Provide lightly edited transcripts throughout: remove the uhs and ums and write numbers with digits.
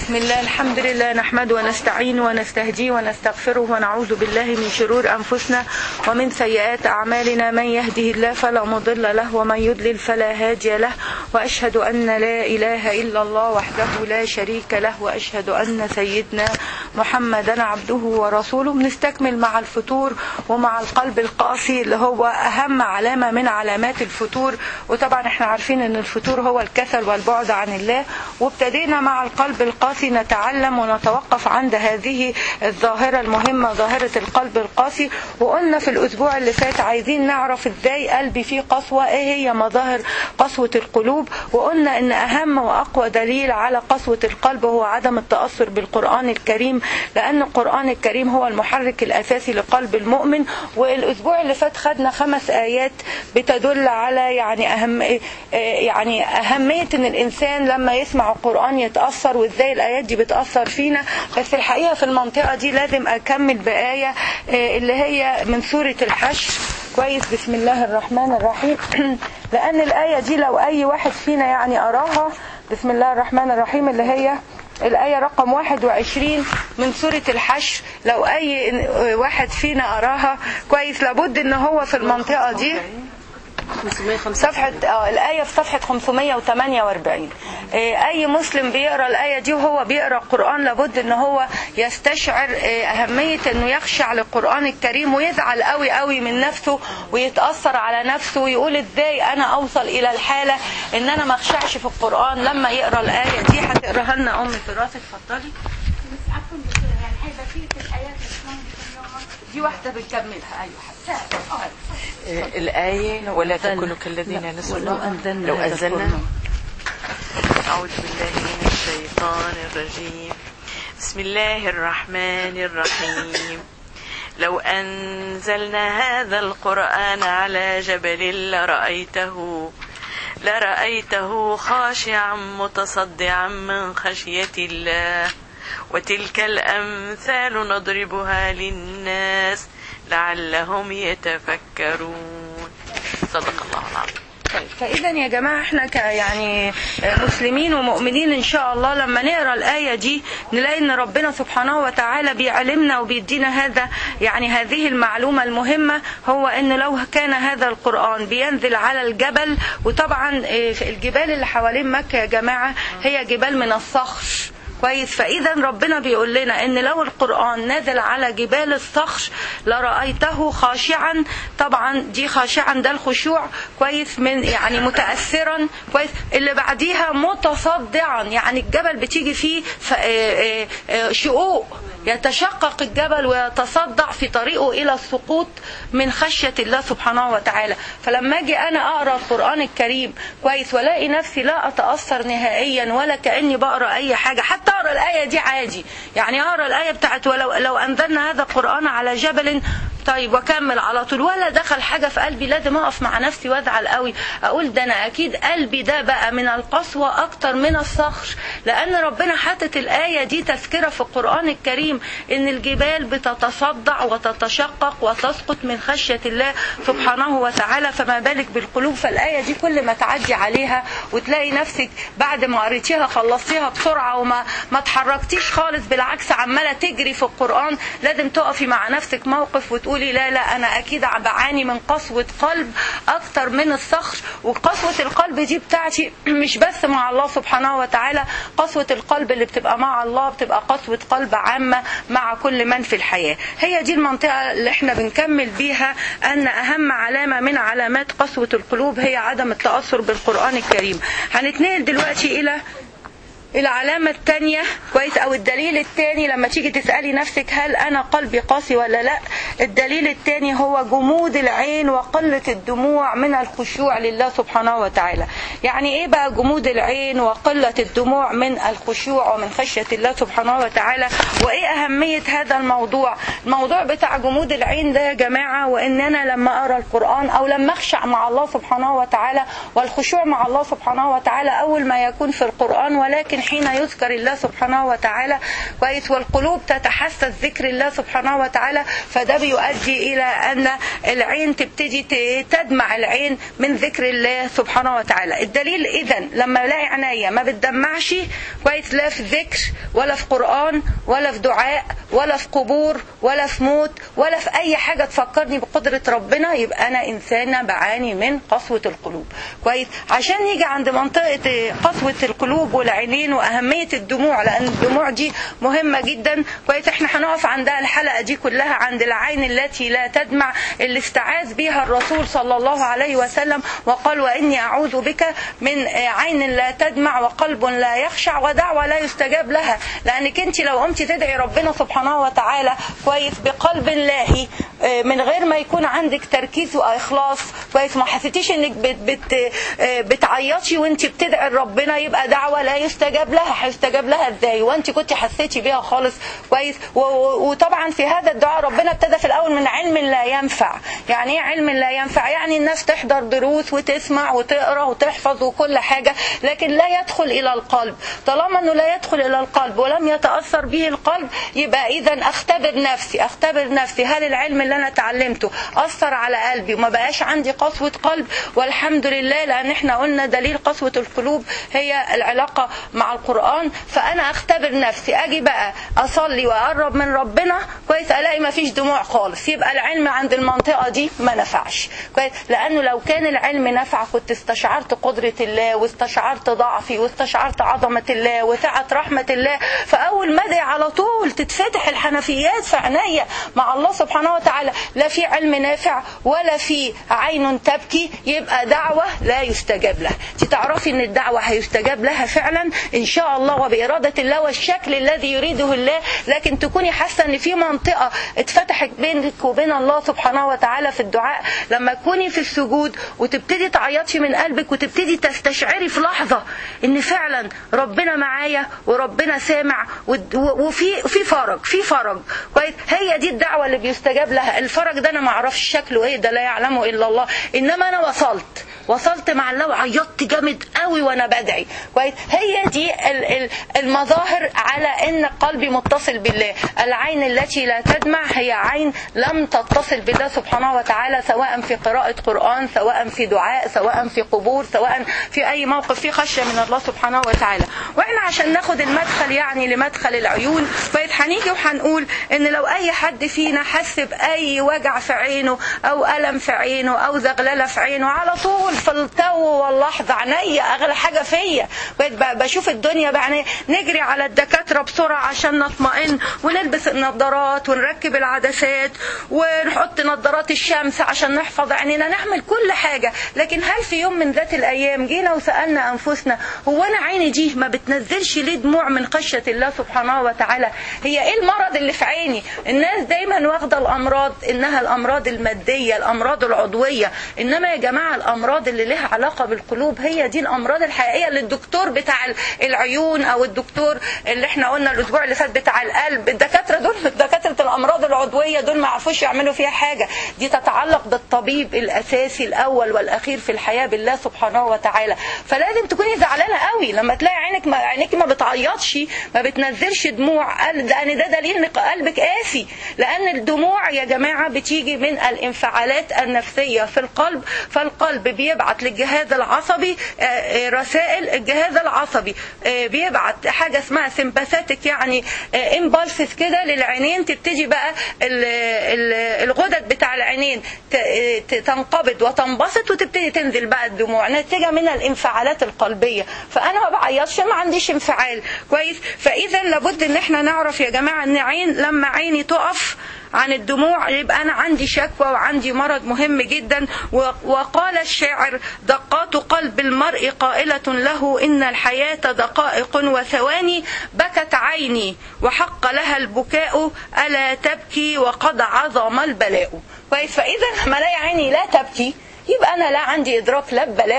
بسم الله الحمد لله نحمده ونستعين ونستهديه ونستغفره ونعوذ بالله من شرور أنفسنا ومن سيئات أعمالنا. من يهده الله فلا مضل له ومن يضلل فلا هادي له، وأشهد أن لا إله إلا الله وحده لا شريك له، وأشهد أن سيدنا محمدا عبده ورسوله. بنستكمل مع الفتور ومع القلب القاسي اللي هو أهم علامة من علامات الفتور. وطبعا احنا عارفين أن الفتور هو الكسل والبعد عن الله، وابتدينا مع القلب القاسي نتعلم ونتوقف عند هذه الظاهرة المهمة، ظاهرة القلب القاسي. وقلنا في الأسبوع اللي فات عايزين نعرف ازاي قلبي فيه قسوة، ايه هي مظاهر قسوة القلوب. وقلنا ان أهم وأقوى دليل على قسوة القلب هو عدم التأثر بالقرآن الكريم، لأن القرآن الكريم هو المحرك الأساسي لقلب المؤمن. والأسبوع اللي فات خدنا 5 آيات بتدل على يعني أهمية ان الإنسان لما يسمع القرآن يتأثر، وازاي الآيات دي بتأثر فينا. بس الحقيقة في المنطقة دي لازم أكمل بآية اللي هي من سورة الحشر. كويس، بسم الله الرحمن الرحيم. لأن الآية دي لو أي واحد فينا يعني أراها، بسم الله الرحمن الرحيم، اللي هي الآية رقم 21 من سورة الحشر، لو أي واحد فينا أراها كويس لابد إن هو في المنطقة دي صفحة الآية في صفحة 548. أي مسلم بيقرأ الآية دي وهو بيقرأ القرآن لابد إن هو يستشعر أهمية إنه يخشع للقرآن الكريم، ويزعل قوي قوي من نفسه ويتأثر على نفسه ويقول إزاي أنا أوصل إلى الحالة إن أنا ما أخشعش في القرآن لما يقرأ الآية دي. هتقراها لنا أم فراس، اتفضلي. دي واحدة بنكملها. أيوة الآية ولا تكونوا كالذين نسوا لو أنزلنا. أعوذ بالله من الشيطان الرجيم. بسم الله الرحمن الرحيم. لو أنزلنا هذا القرآن على جبل لرأيته خاشعا متصدعا من خشية الله، وتلك الأمثال نضربها للناس لعلهم يتفكرون. صدق الله العظيم. فإذا يا جماعة احنا يعني مسلمين ومؤمنين ان شاء الله لما نقرأ الآية دي نلاقي ان ربنا سبحانه وتعالى بيعلمنا وبيدينا هذه المعلومة المهمة، هو ان لو كان هذا القرآن بينزل على الجبل، وطبعا الجبال اللي حوالين مكة يا جماعة هي جبال من الصخر. كويس، فإذا ربنا بيقول لنا ان لو القرآن نزل على جبال الصخر لرأيته خاشعا. طبعا دي خاشعا ده الخشوع، كويس، من يعني متأثرا. كويس، اللي بعديها متصدعا، يعني الجبل بتيجي فيه شقوق، يتشقق الجبل ويتصدع في طريقه إلى السقوط من خشية الله سبحانه وتعالى. فلما أجي أنا أقرأ القرآن الكريم كويس ولاقي نفسي لا أتأثر نهائيا ولا كأني بقرأ أي حاجة، حتى أقرأ الآية دي عادي، يعني أقرأ الآية بتاعت لو أنزلنا هذا القرآن على جبل، طيب وكمل على طول، ولا دخل حاجة في قلبي لازم أقف مع نفسي وازعل قوي أقول ده أنا أكيد قلبي ده بقى من القسوة أكتر من الصخر، لأن ربنا حاطط الآية دي تذكرة في القرآن الكريم إن الجبال بتتصدع وتتشقق وتسقط من خشية الله سبحانه وتعالى، فما بالك بالقلوب. فالآية دي كل ما تعدي عليها وتلاقي نفسك بعد ما قريتيها خلصتيها بسرعة وما تحركتيش خالص، بالعكس عمالة تجري في القرآن، لازم تقفي مع نفسك موقف وتقولي لا أنا أكيد بعاني من قسوة قلب أكتر من الصخر. وقسوة القلب دي بتاعتي مش بس مع الله سبحانه وتعالى، قسوة القلب اللي بتبقى مع الله بتبقى قسوة قلب عامة مع كل من في الحياة. هي دي المنطقة اللي احنا بنكمل بيها أن أهم علامة من علامات قسوة القلوب هي عدم التأثر بالقرآن الكريم. هنتنقل دلوقتي إلى العلامة الثانية، كويس، أو الدليل الثاني لما تيجي تسألي نفسك هل أنا قلبي قاسي ولا لا. الدليل الثاني هو جمود العين وقلة الدموع من الخشوع لله سبحانه وتعالى. يعني إيه بقى جمود العين وقلة الدموع من الخشوع ومن خشية الله سبحانه وتعالى، وإيه أهمية هذا الموضوع بتاع جمود العين ده يا جماعة؟ وإن أنا لما أقرأ القرآن أو لما أخشع مع الله سبحانه وتعالى، والخشوع مع الله سبحانه وتعالى أول ما يكون في القرآن، ولكن حين يذكر الله سبحانه وتعالى كويس، والقلوب تتحسس ذكر الله سبحانه وتعالى، فده بيؤدي إلى أن العين تبتدي تدمع العين من ذكر الله سبحانه وتعالى. الدليل إذن لما الاقي عينيا ما بتدمعش كويس، لا في ذكر ولا في قرآن ولا في دعاء ولا في قبور ولا في موت ولا في أي حاجة تفكرني بقدرة ربنا، يبقى أنا إنسانة بعاني من قسوة القلوب كويس. عشان نيجي عند منطقة قسوة القلوب والعينين وأهمية الدموع، لأن الدموع دي مهمة جدا كويس. احنا هنقف عندها الحلقة دي كلها عند العين التي لا تدمع، اللي استعاذ بها الرسول صلى الله عليه وسلم وقال وإني أعوذ بك من عين لا تدمع وقلب لا يخشع ودعوة لا يستجاب لها. لأنك انت لو قمتي تدعي ربنا سبحانه وتعالى كويس بقلب لاهي من غير ما يكون عندك تركيز وإخلاص كويس، ما حسيتيش انك بتعيطي وانت بتدعي ربنا، يبقى دعوة لا يستجاب لها. هيستجاب لها ازاي وانت كنت حسيتي بيها خالص كويس؟ وطبعا في هذا الدعاء ربنا ابتدى في الأول من علم لا ينفع. يعني ايه علم لا ينفع؟ يعني الناس تحضر دروس وتسمع وتقرأ وتحفظ وكل حاجة، لكن لا يدخل إلى القلب. طالما أنه لا يدخل إلى القلب ولم يتأثر به القلب، يبقى إذن أختبر نفسي هل العلم اللي أنا تعلمته أثر على قلبي وما بقاش عندي قسوة قلب؟ والحمد لله، لأن احنا قلنا دليل قسوة القلوب هي العلاقة مع القرآن. فأنا أختبر نفسي، أجي بقى أصلي وأقرب من ربنا كويس، ألاقي ما فيش دموع خالص، يبقى العلم عند المنطقة دي ما نفعش كويس. لأنه لو كان العلم نفع كنت استشعرت قدرة الله واستشعرت ضعفي واستشعرت عظمة الله وسعة رحمة الله، فأول ما ادعي على طول تتفتح الحنفيات في عينيا مع الله سبحانه وتعالى. لا في علم نافع ولا في عين تبكي، يبقى دعوة لا يستجاب لها. تعرفي ان الدعوة هيستجاب لها فعلا ان شاء الله وبإرادة الله والشكل الذي يريده الله، لكن تكوني حاسة ان في منطقة اتفتحت بينك وبين الله سبحانه وتعالى في الدعاء. لما تكوني في السجود وتبتدي تعيطي من قلبك وتبتدي تستشعري في لحظة ان فعلا ربنا معايا وربنا سامع وفي فرج كويس، هي دي الدعوة اللي بيستجاب لها. الفرج ده انا ما اعرفش شكله ايه، ده لا يعلمه الا الله، انما انا وصلت مع الله وعيطت جامد قوي وانا بدعي كويس. هي دي المظاهر على ان قلبي متصل بالله. العين التي لا تدمع هي عين لم تتصل بالله سبحانه وتعالى، سواء في قراءة قرآن، سواء في دعاء، سواء في قبور، سواء في اي موقف فيه خشية من الله سبحانه وتعالى. واحنا عشان ناخد المدخل يعني لمدخل العيون كويس، هنيجي وهنقول ان لو اي حد فينا حس باي وجع في عينه او الم في عينه او زغلله في عينه، على طول في التو واللحظه عينيا اغلى حاجه فيا بشوف الدنيا بقى، نجري على الدكاتره بسرعه عشان نطمئن ونلبس النظارات ونركب العدسات ونحط نظارات الشمس عشان نحفظ عينينا، نعمل كل حاجه. لكن هل في يوم من ذات الايام جينا وسالنا انفسنا هو انا عيني دي ما بتنزلش ليه دموع من خشيه الله سبحانه وتعالى؟ هي ايه المرض اللي في عيني؟ الناس دايما واخده الامراض انها الامراض الماديه، الامراض العضويه، انما يا جماعه الامراض اللي لها علاقه بالقلوب هي دي الامراض الحقيقيه اللي الدكتور بتاع العيون او الدكتور اللي احنا قلنا الاسبوع اللي فات بتاع القلب، الدكاتره دول دكاتره الامراض العضويه دول ما عرفوش يعملوا فيها حاجه. دي تتعلق بالطبيب الاساسي الاول والاخير في الحياه بالله سبحانه وتعالى. فلازم تكوني زعلانه قوي لما تلاقي عينك ما بتعيطش، ما بتنزلش دموع، ده دليل ان قلبك قاسي. لان الدموع يا جماعه بتيجي من الانفعالات النفسيه في القلب، فالقلب بيبعت للجهاز العصبي رسائل، الجهاز العصبي بيبعت حاجه اسمها سمباثيك يعني امبالسز كده للعينين، تبتدي بقى الغدد بتاع العينين تنقبض وتنبسط وتبتدي تنزل بقى الدموع نتيجه من الانفعالات القلبيه. فانا ما بعيطش، ما عنديش انفعال كويس. فاذا لابد ان احنا نعرف يا جماعه ان لما عيني تقف عن الدموع يبقى أنا عندي شكوى وعندي مرض مهم جدا. وقال الشاعر دقات قلب المرء قائلة له إن الحياة دقائق وثواني، بكت عيني وحق لها البكاء ألا تبكي وقد عظم البلاء. فإذا لما الاقي عيني لا تبكي يبقى أنا لا عندي إدراك لا ببلاء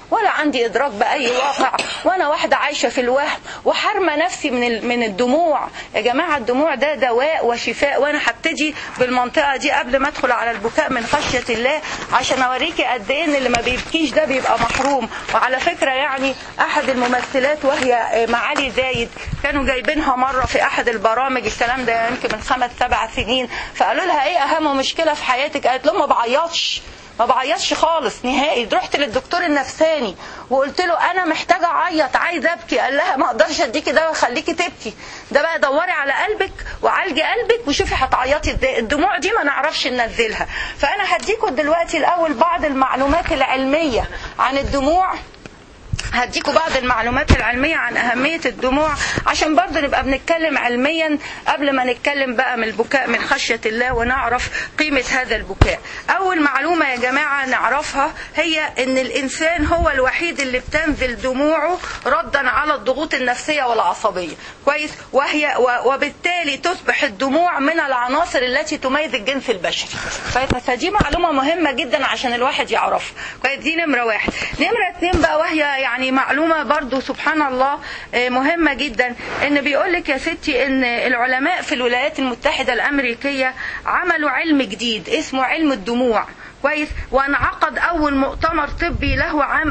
ولا عندي ادراك باي واقع، وانا واحده عايشه في الوهم وحارمه نفسي من الدموع. يا جماعه الدموع ده دواء وشفاء، وانا هبتدي بالمنطقه دي قبل ما ادخل على البكاء من خشيه الله عشان اوريكي قد ايه ان اللي ما بيبكيش ده بيبقى محروم. وعلى فكره يعني احد الممثلات وهي معالي زايد كانوا جايبينها مره في احد البرامج، الكلام ده يمكن من 5-7 سنين، فقالوا لها ايه اهم مشكله في حياتك؟ قالت لهم ما بعيطش خالص نهائي. رحت للدكتور النفساني وقلت له انا محتاجه اعيط، عايزه ابكي. قال لها ما اقدرش اديكي دواء يخليكي تبكي، ده بقى دوري على قلبك وعالجي قلبك وشوفي هتعيطي ازاي. الدموع دي ما نعرفش ننزلها. فانا هديكم دلوقتي الاول بعض المعلومات العلميه عن الدموع، هديكوا بعض المعلومات العلمية عن أهمية الدموع عشان برضه نبقى بنتكلم علميا قبل ما نتكلم بقى من البكاء من خشية الله ونعرف قيمة هذا البكاء. أول معلومة يا جماعة نعرفها هي أن الإنسان هو الوحيد اللي بتنزل دموعه ردا على الضغوط النفسية والعصبية، كويس؟ وبالتالي تصبح الدموع من العناصر التي تميز الجنس البشري. فدي معلومة مهمة جدا عشان الواحد يعرفها، كويس؟ دي نمرة واحد. نمرة 2 بقى وهي يعني معلومة برضو سبحان الله مهمة جدا، ان بيقولك يا ستي ان العلماء في الولايات المتحدة الامريكية عملوا علم جديد اسمه علم الدموع، كويس؟ وانعقد اول مؤتمر طبي له عام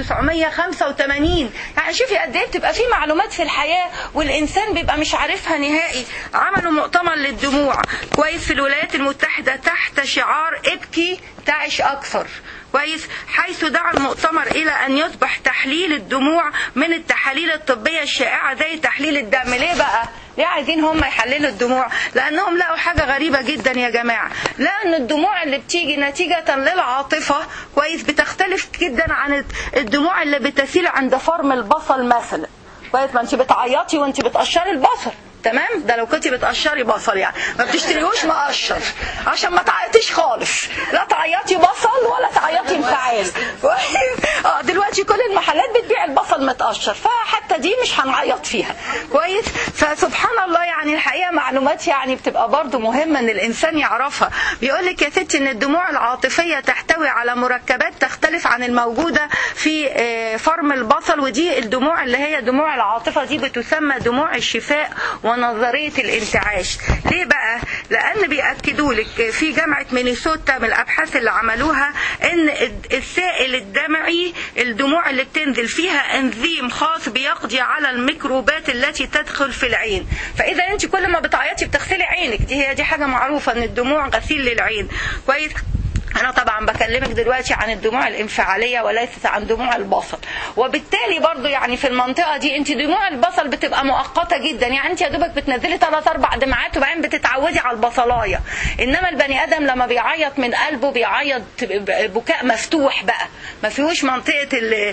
1985. يعني شوفي قد ايه بتبقى في معلومات في الحياة والانسان بيبقى مش عارفها نهائي. عملوا مؤتمر للدموع، كويس، في الولايات المتحدة تحت شعار ابكي تعش اكثر، كويس؟ حيث دعا المؤتمر الى ان يصبح تحليل الدموع من التحاليل الطبية الشائعة زي تحليل الدم. ليه بقى؟ ليه عايزين هم يحللوا الدموع؟ لانهم لقوا حاجة غريبة جدا يا جماعة، لان الدموع اللي بتيجي نتيجة للعاطفة، كويس، بتختلف جدا عن الدموع اللي بتسيل عند فرم البصل مثلا، كويس؟ ما انت بتعيطي وانت بتقشري البصل، تمام؟ ده لو كنتي بتقشري بصل يعني ما بتشتريهوش مقشر عشان ما تعيطيش خالص، لا تعيطي بصل ولا تعيطي انفعال. دلوقتي كل المحلات بتبيع البصل متقشر، فحتى دي مش هنعيط فيها، كويس؟ فسبحان الله يعني الحقيقه معلومات يعني بتبقى برضو مهمه ان الانسان يعرفها. بيقول لك يا ستي ان الدموع العاطفيه تحتوي على مركبات تختلف عن الموجوده في فرم البصل، ودي الدموع اللي هي دموع العاطفه دي بتسمى دموع الشفاء ونظرية الانتعاش. ليه بقى؟ لأن بيأكدوا لك في جامعة مينيسوتا من الأبحاث اللي عملوها إن السائل الدمعي الدموع اللي بتنزل فيها انزيم خاص بيقضي على الميكروبات التي تدخل في العين. فإذا أنت كل ما بتعيطي بتغسلي عينك، دي حاجة معروفة إن الدموع غسيل للعين، كويس؟ أنا طبعا بكلمك دلوقتي عن الدموع الانفعالية وليست عن دموع البصل. وبالتالي برضو يعني في المنطقة دي انت دموع البصل بتبقى مؤقتة جدا، يعني انت يا دوبك بتنزلي 3-4 دمعات وبعدين بتتعودي على البصلاية. انما البني ادم لما بيعيط من قلبه بيعيط بكاء مفتوح بقى، ما فيهوش منطقة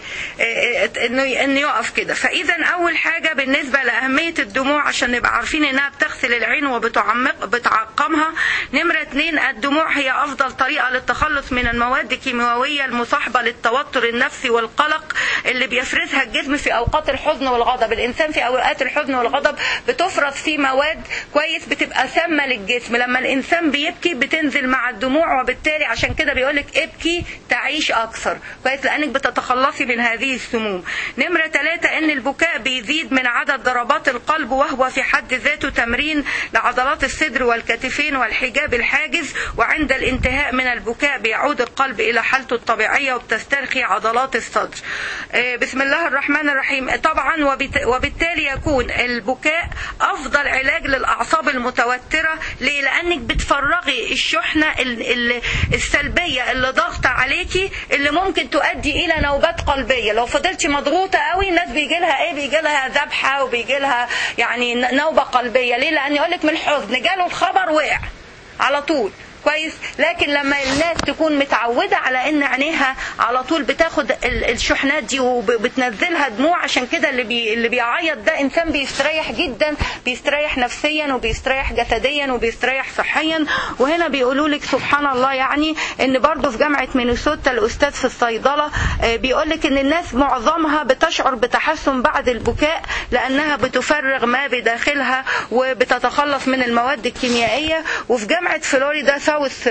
انه يقف كده. فاذا اول حاجة بالنسبة لأهمية الدموع عشان نبقى عارفين انها بتغسل العين وبتعقمها. نمرة 2 الدموع هي افضل طريقة للتخلص من المواد الكيميائية المصاحبة للتوتر النفسي والقلق اللي بيفرزها الجسم في أوقات الحزن والغضب. الإنسان في أوقات الحزن والغضب بتفرز فيه مواد، كويس، بتبقى سامة للجسم. لما الإنسان بيبكي بتنزل مع الدموع، وبالتالي عشان كده بيقولك ابكي تعيش أكثر، كويس، لأنك بتتخلصي من هذه السموم. نمرة 3 إن البكاء بيزيد من عدد ضربات القلب، وهو في حد ذاته تمرين لعضلات الصدر والكتفين والحجاب الحاجز، وعند الانتهاء من البكاء بيعود القلب إلى حالته الطبيعية وبتسترخي عضلات الصدر. بسم الله الرحمن الرحيم. طبعا وبالتالي يكون البكاء أفضل علاج للأعصاب المتوترة. ليه؟ لأنك بتفرغي الشحنة السلبية اللي ضغط عليكي، اللي ممكن تؤدي إلى نوبات قلبية. لو فضلتي مضغوطة قوي الناس بيجي لها بيجي لها ذبحة وبيجي لها يعني نوبة قلبية. ليه؟ لأن يقولك من الحزن جاله الخبر وقع على طول، كويس؟ لكن لما الناس تكون متعودة على ان عينيها على طول بتاخد الشحنات دي وبتنزلها دموع، عشان كده اللي بيعيط ده انسان بيستريح جدا، بيستريح نفسيا وبيستريح جسديا وبيستريح صحيا. وهنا بيقولوا لك سبحان الله يعني ان برضو في جامعة مينيسوتا الاستاذ في الصيدلة بيقول لك ان الناس معظمها بتشعر بتحسن بعد البكاء، لانها بتفرغ ما بداخلها وبتتخلص من المواد الكيميائية. وفي جامعة فلوريدا ساوث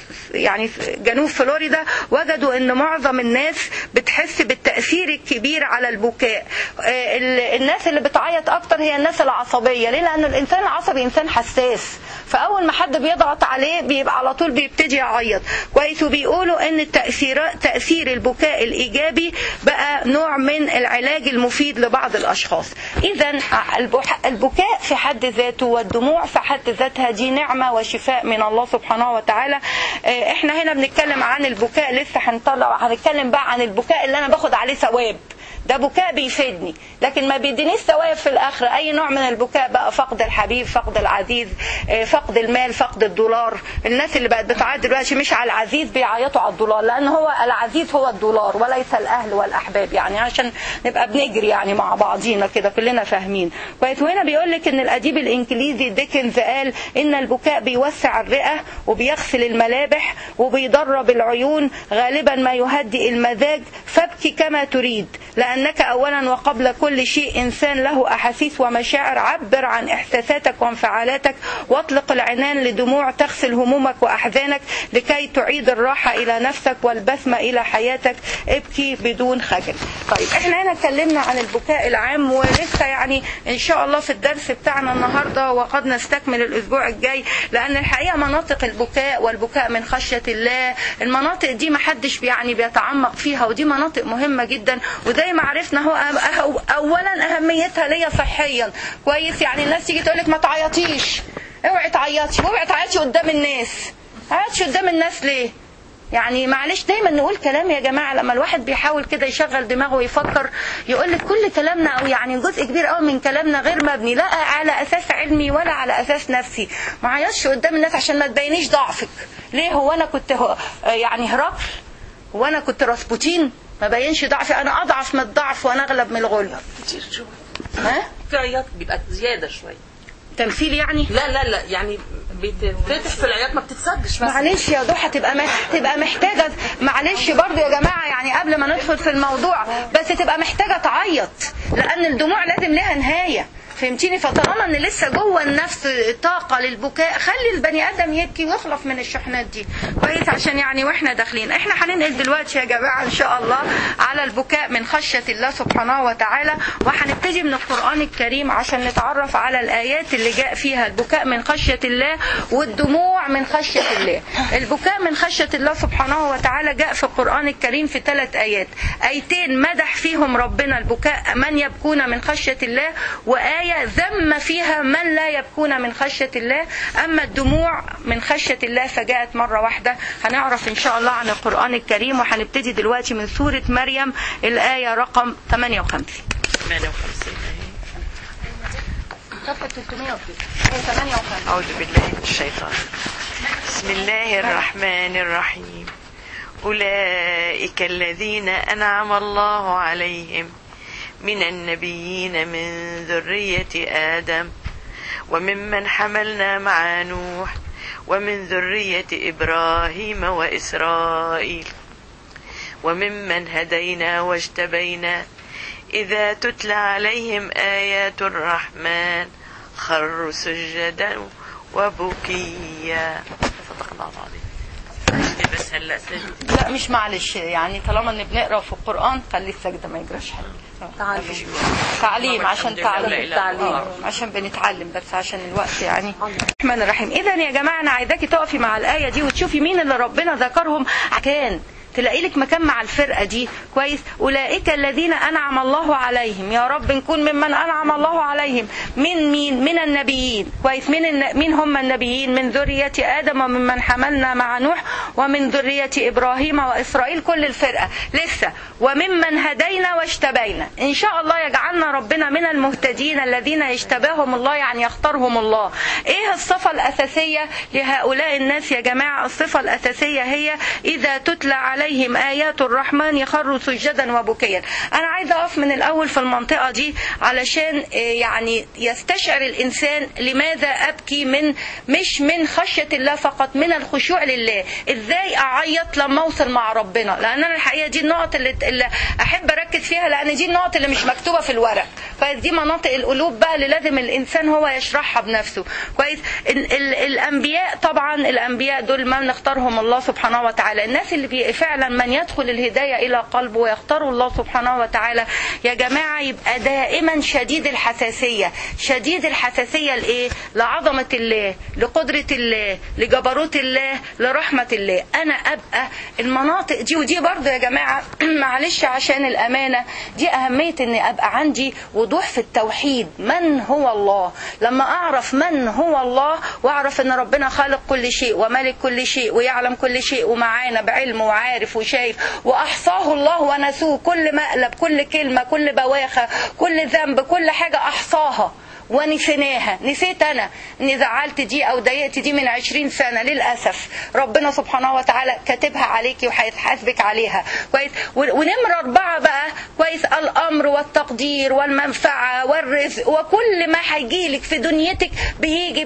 يعني جنوب فلوريدا وجدوا ان معظم الناس بتحس بالتأثير الكبير على البكاء. الناس اللي بتعيط اكتر هي الناس العصبية. ليه؟ لان الانسان العصبي انسان حساس، فاول ما حد بيضغط عليه بيبقى على طول بيبتدي يعيط. كويس. وبيقولوا ان تأثير البكاء الايجابي بقى نوع من العلاج المفيد لبعض الاشخاص. اذا البكاء في حد ذاته والدموع في حد ذاتها دي نعمة وشفاء من الله سبحانه وتعالى. احنا هنا بنتكلم عن البكاء، لسه هنتكلم بقى عن البكاء اللي انا باخد عليه ثواب. ده بكاء بيفيدني لكن ما بيدينيش ثواب في الاخره. اي نوع من البكاء بقى، فقد الحبيب، فقد العزيز، فقد المال، فقد الدولار. الناس اللي بقت بتعيط دلوقتي مش على العزيز، بيعيطوا على الدولار، لان هو العزيز هو الدولار وليس الاهل والاحباب، يعني عشان نبقى بنجري يعني مع بعضينا كده كلنا فاهمين. كويس. وهنا بيقول لك ان الاديب الانجليزي ديكنز قال ان البكاء بيوسع الرئه وبيغسل الملابح وبيدرب العيون، غالبا ما يهدئ المزاج، فابكي كما تريد لأنك أولا وقبل كل شيء إنسان له أحاسيس ومشاعر. عبر عن إحساساتك وانفعالاتك واطلق العنان لدموع تغسل همومك وأحزانك لكي تعيد الراحة إلى نفسك والبسمة إلى حياتك. ابكي بدون خجل. طيب احنا هنا اتكلمنا عن البكاء العام، ولسه يعني إن شاء الله في الدرس بتاعنا النهاردة وقد نستكمل الأسبوع الجاي، لأن الحقيقة مناطق البكاء والبكاء من خشية الله، المناطق دي محدش يعني بيتعمق فيها، ودي مناطق مهمة جدا. وزي ما عرفنا هو اولا اهميتها ليا صحيا. كويس. يعني الناس تيجي تقولك ما تعيطيش، اوعي تعيطي، اوعي تعيطي قدام الناس. تعيطش قدام الناس ليه؟ يعني معلش دايما نقول كلام يا جماعه، لما الواحد بيحاول كده يشغل دماغه ويفكر يقول لك كل كلامنا او يعني جزء كبير قوي من كلامنا غير مبني لا على اساس علمي ولا على اساس نفسي. ما عيطش قدام الناس عشان ما تبينيش ضعفك. ليه؟ هو انا كنت يعني هرقل وانا كنت راسبوتين؟ ما بينش ضعفي، انا اضعف من الضعف وانا اغلب من الغلب كتير شويه. ها في عياط بيبقى زياده شويه تمثيل يعني. لا يعني بتفتح في العياط ما بتتسجش. معلش يا ضحى تبقى محتاجه، معلش برضو يا جماعه يعني قبل ما ندخل في الموضوع، بس تبقى محتاجه تعيط، لان الدموع لازم لها نهايه. فهمتيني؟ فطالما ان لسه جوه النفس طاقه للبكاء، خلي البني ادم يبكي ويخلص من الشحنات دي. كويس. عشان يعني واحنا داخلين احنا هننقل دلوقتي يا جماعه ان شاء الله على البكاء من خشيه الله سبحانه وتعالى، وهنبتدي من القران الكريم عشان نتعرف على الايات اللي جاء فيها البكاء من خشيه الله والدموع من خشيه الله. البكاء من خشيه الله سبحانه وتعالى جاء في القران الكريم في 3 آيات. آيتين مدح فيهم ربنا البكاء من يبكون من خشيه الله، وآية ذم فيها من لا يبكون من خشية الله. أما الدموع من خشية الله فجاءت مرة واحدة. هنعرف إن شاء الله عن القرآن الكريم، وهنبتدي دلوقتي من سورة مريم الآية رقم 58. صفحة 358. أعوذ بالله من الشيطان. بسم الله الرحمن الرحيم. أولئك الذين أنعم الله عليهم من النبيين من ذرية آدم وممن حملنا مع نوح ومن ذرية إبراهيم وإسرائيل وممن هدينا واجتبينا إذا تتلى عليهم آيات الرحمن خروا سجدا وبكيا. صدق الله العظيم. بس هلا لا مش معلش، يعني طالما ان بنقرا في القرآن خلي السجدة ما يجراش حاجة. تعليم عشان تعليم عشان بنتعلم، بس عشان الوقت يعني. الرحمن الرحيم. اذا يا جماعه انا عايزاكي تقفي مع الايه دي وتشوفي مين اللي ربنا ذكرهم، كان تلاقي لك مكان مع الفرقه دي. كويس. اولئك الذين انعم الله عليهم، يا رب نكون ممن انعم الله عليهم. من مين؟ من النبيين. كويس. مين هم النبيين؟ من ذريه ادم وممن حملنا مع نوح ومن ذريه ابراهيم واسرائيل، كل الفرقه لسه. وممن هدينا واجتبينا، ان شاء الله يجعلنا ربنا من المهتدين الذين يجتباهم الله، يعني يختارهم الله. ايه الصفه الاساسيه لهؤلاء الناس يا جماعه؟ الصفه الاساسيه هي اذا تتلى عليهم آيات الرحمن خروا سجدا وبكيا. أنا عايزة أقف من الأول في المنطقة دي علشان يعني يستشعر الإنسان لماذا أبكي، مش من خشية الله فقط، من الخشوع لله. إزاي أعيط لما أوصل مع ربنا؟ لأن أنا الحقيقة دي النقط اللي أحب أركز فيها، لأن دي النقط اللي مش مكتوبة في الورق. فدي مناطق القلوب بقى اللي لازم الإنسان هو يشرحها بنفسه. كويس. الأنبياء طبعا، الأنبياء دول ما نختارهم الله سبحانه وتعالى. الناس اللي فعلا من يدخل الهداية إلى قلبه ويختار الله سبحانه وتعالى يا جماعة يبقى دائما شديد الحساسية. شديد الحساسية لإيه؟ لعظمة الله، لقدرة الله، لجبروت الله، لرحمة الله. أنا أبقى المناطق دي، ودي برضو يا جماعة معلش عشان الأمانة، دي أهمية أني أبقى عندي وضوح في التوحيد. من هو الله؟ لما أعرف من هو الله وأعرف أن ربنا خالق كل شيء وملك كل شيء ويعلم كل شيء ومعانا بعلم وعارف وشايف، وأحصاه الله ونسوه، كل مقلب، كل كلمة، كل بواخة، كل ذنب، كل حاجة أحصاها ونسيناها. نسيت أنا أني زعلت دي أو ضايقت دي من 20 سنة، للأسف ربنا سبحانه وتعالى كاتبها عليكي وهيتحاسبك عليها. كويس. ونمرة 4 بقى، كويس، الأمر والتقدير والمنفعة والرزق وكل ما هيجيلك في دنيتك بيجي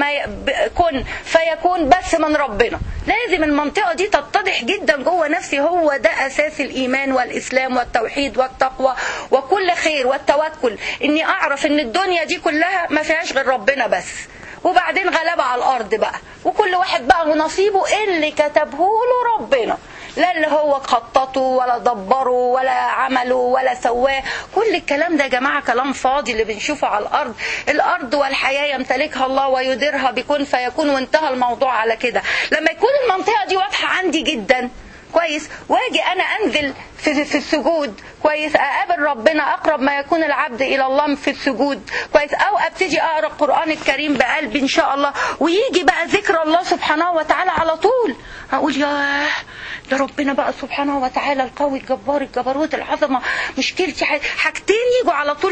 كن فيكون بس من ربنا. لازم المنطقة دي تتضح جدا جوه نفسي. هو ده أساس الإيمان والإسلام والتوحيد والتقوى وكل خير والتوكل، إني أعرف إن الدنيا دي كلها ما فيهاش غير ربنا بس. وبعدين غلبة على الأرض بقى، وكل واحد بقى ونصيبه اللي كتبه له ربنا، لا اللي هو خططه ولا دبره ولا عمله ولا سواه. كل الكلام ده يا جماعة كلام فاضي اللي بنشوفه على الأرض. الأرض والحياة يمتلكها الله ويديرها بكون فيكون، وانتهى الموضوع على كده. لما يكون المنطقة دي واضحة عندي جدا، كويس، واجي انا انزل في السجود، كويس، اقابل ربنا اقرب ما يكون العبد الى الله في السجود، كويس، او ابتدي اقرا القران الكريم بقلبي ان شاء الله، ويجي بقى ذكر الله سبحانه وتعالى على طول. اقول يا ده ربنا بقى سبحانه وتعالى القوي الجبار الجبروت العظمه. مشكلتي حاجتين يجوا على طول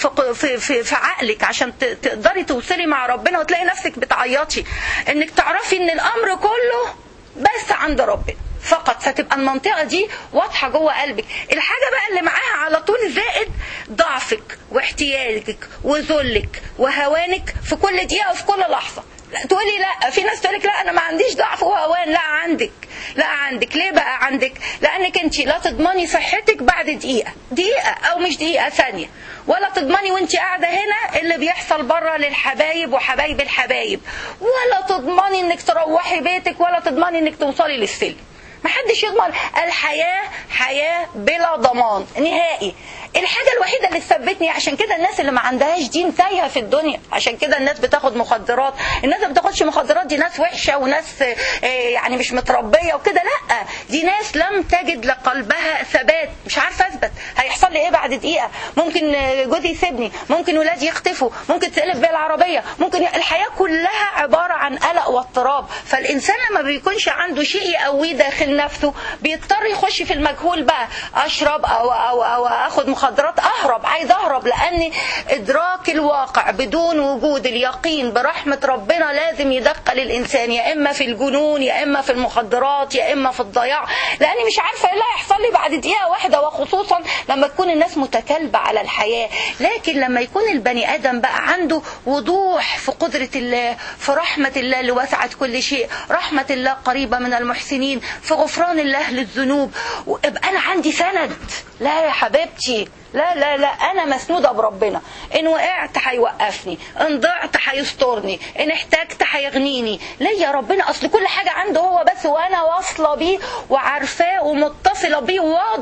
في عقلك عشان تقدري توصلي مع ربنا وتلاقي نفسك بتعيطي، انك تعرفي ان الامر كله بس عند ربنا فقط. فتبقى المنطقة دي واضحة جوه قلبك. الحاجة بقى اللي معاها على طول زائد ضعفك واحتياجك وذلك وهوانك في كل دقيقة وفي كل لحظة. لا تقولي لا، في ناس تقولك لا انا ما عنديش ضعف وهوان. لا عندك، لا عندك. ليه بقى عندك؟ لانك انت لا تضمني صحتك بعد دقيقة او مش دقيقة، ثانية، ولا تضمني وانت قاعدة هنا اللي بيحصل بره للحبايب وحبايب الحبايب، ولا تضمني انك تروحي بيتك، ولا تضمني انك توصلي للسلم. محدش يضمن. الحياة حياة بلا ضمان نهائي. الحاجة الوحيدة اللي تثبتني، عشان كده الناس اللي ما عندهاش دين تايهة في الدنيا، عشان كده الناس بتاخد مخدرات. الناس اللي بتاخدش مخدرات دي ناس وحشة وناس يعني مش متربية وكده، لا، دي ناس لم تجد لقلبها ثبات. مش عارفة اثبت هيحصل لي ايه بعد دقيقة، ممكن جوزي يسيبني، ممكن ولادي يختفوا، ممكن تقلب بيا العربية، ممكن. الحياة كلها عبارة عن قلق واضطراب. فالإنسان لما بيكونش عنده شيء يقويه داخل نفسه بيضطر يخش في المجهول بقى، اشرب او اخد مخدرات، اهرب، عايز اهرب، لان ادراك الواقع بدون وجود اليقين برحمة ربنا لازم يدخل الانسان يا اما في الجنون يا اما في المخدرات يا اما في الضياع، لاني مش عارفة ايه اللي هيحصل لي بعد دقيقة واحدة، وخصوصا لما تكون الناس متكالبة على الحياة. لكن لما يكون البني ادم بقى عنده وضوح في قدرة الله، في رحمة الله اللي وسعت كل شيء، رحمة الله قريبة من المحسنين، في غفران الله للذنوب، وابقى انا عندي سند. لا يا حبيبتي، لا لا لا، انا مسنودة بربنا. ان وقعت هيوقفني، ان ضعت هيسترني، ان احتاجت هيغنيني. ليه يا ربنا؟ اصل كل حاجة عنده هو بس، وانا واصلة بيه وعارفاه ومتصلة بيه،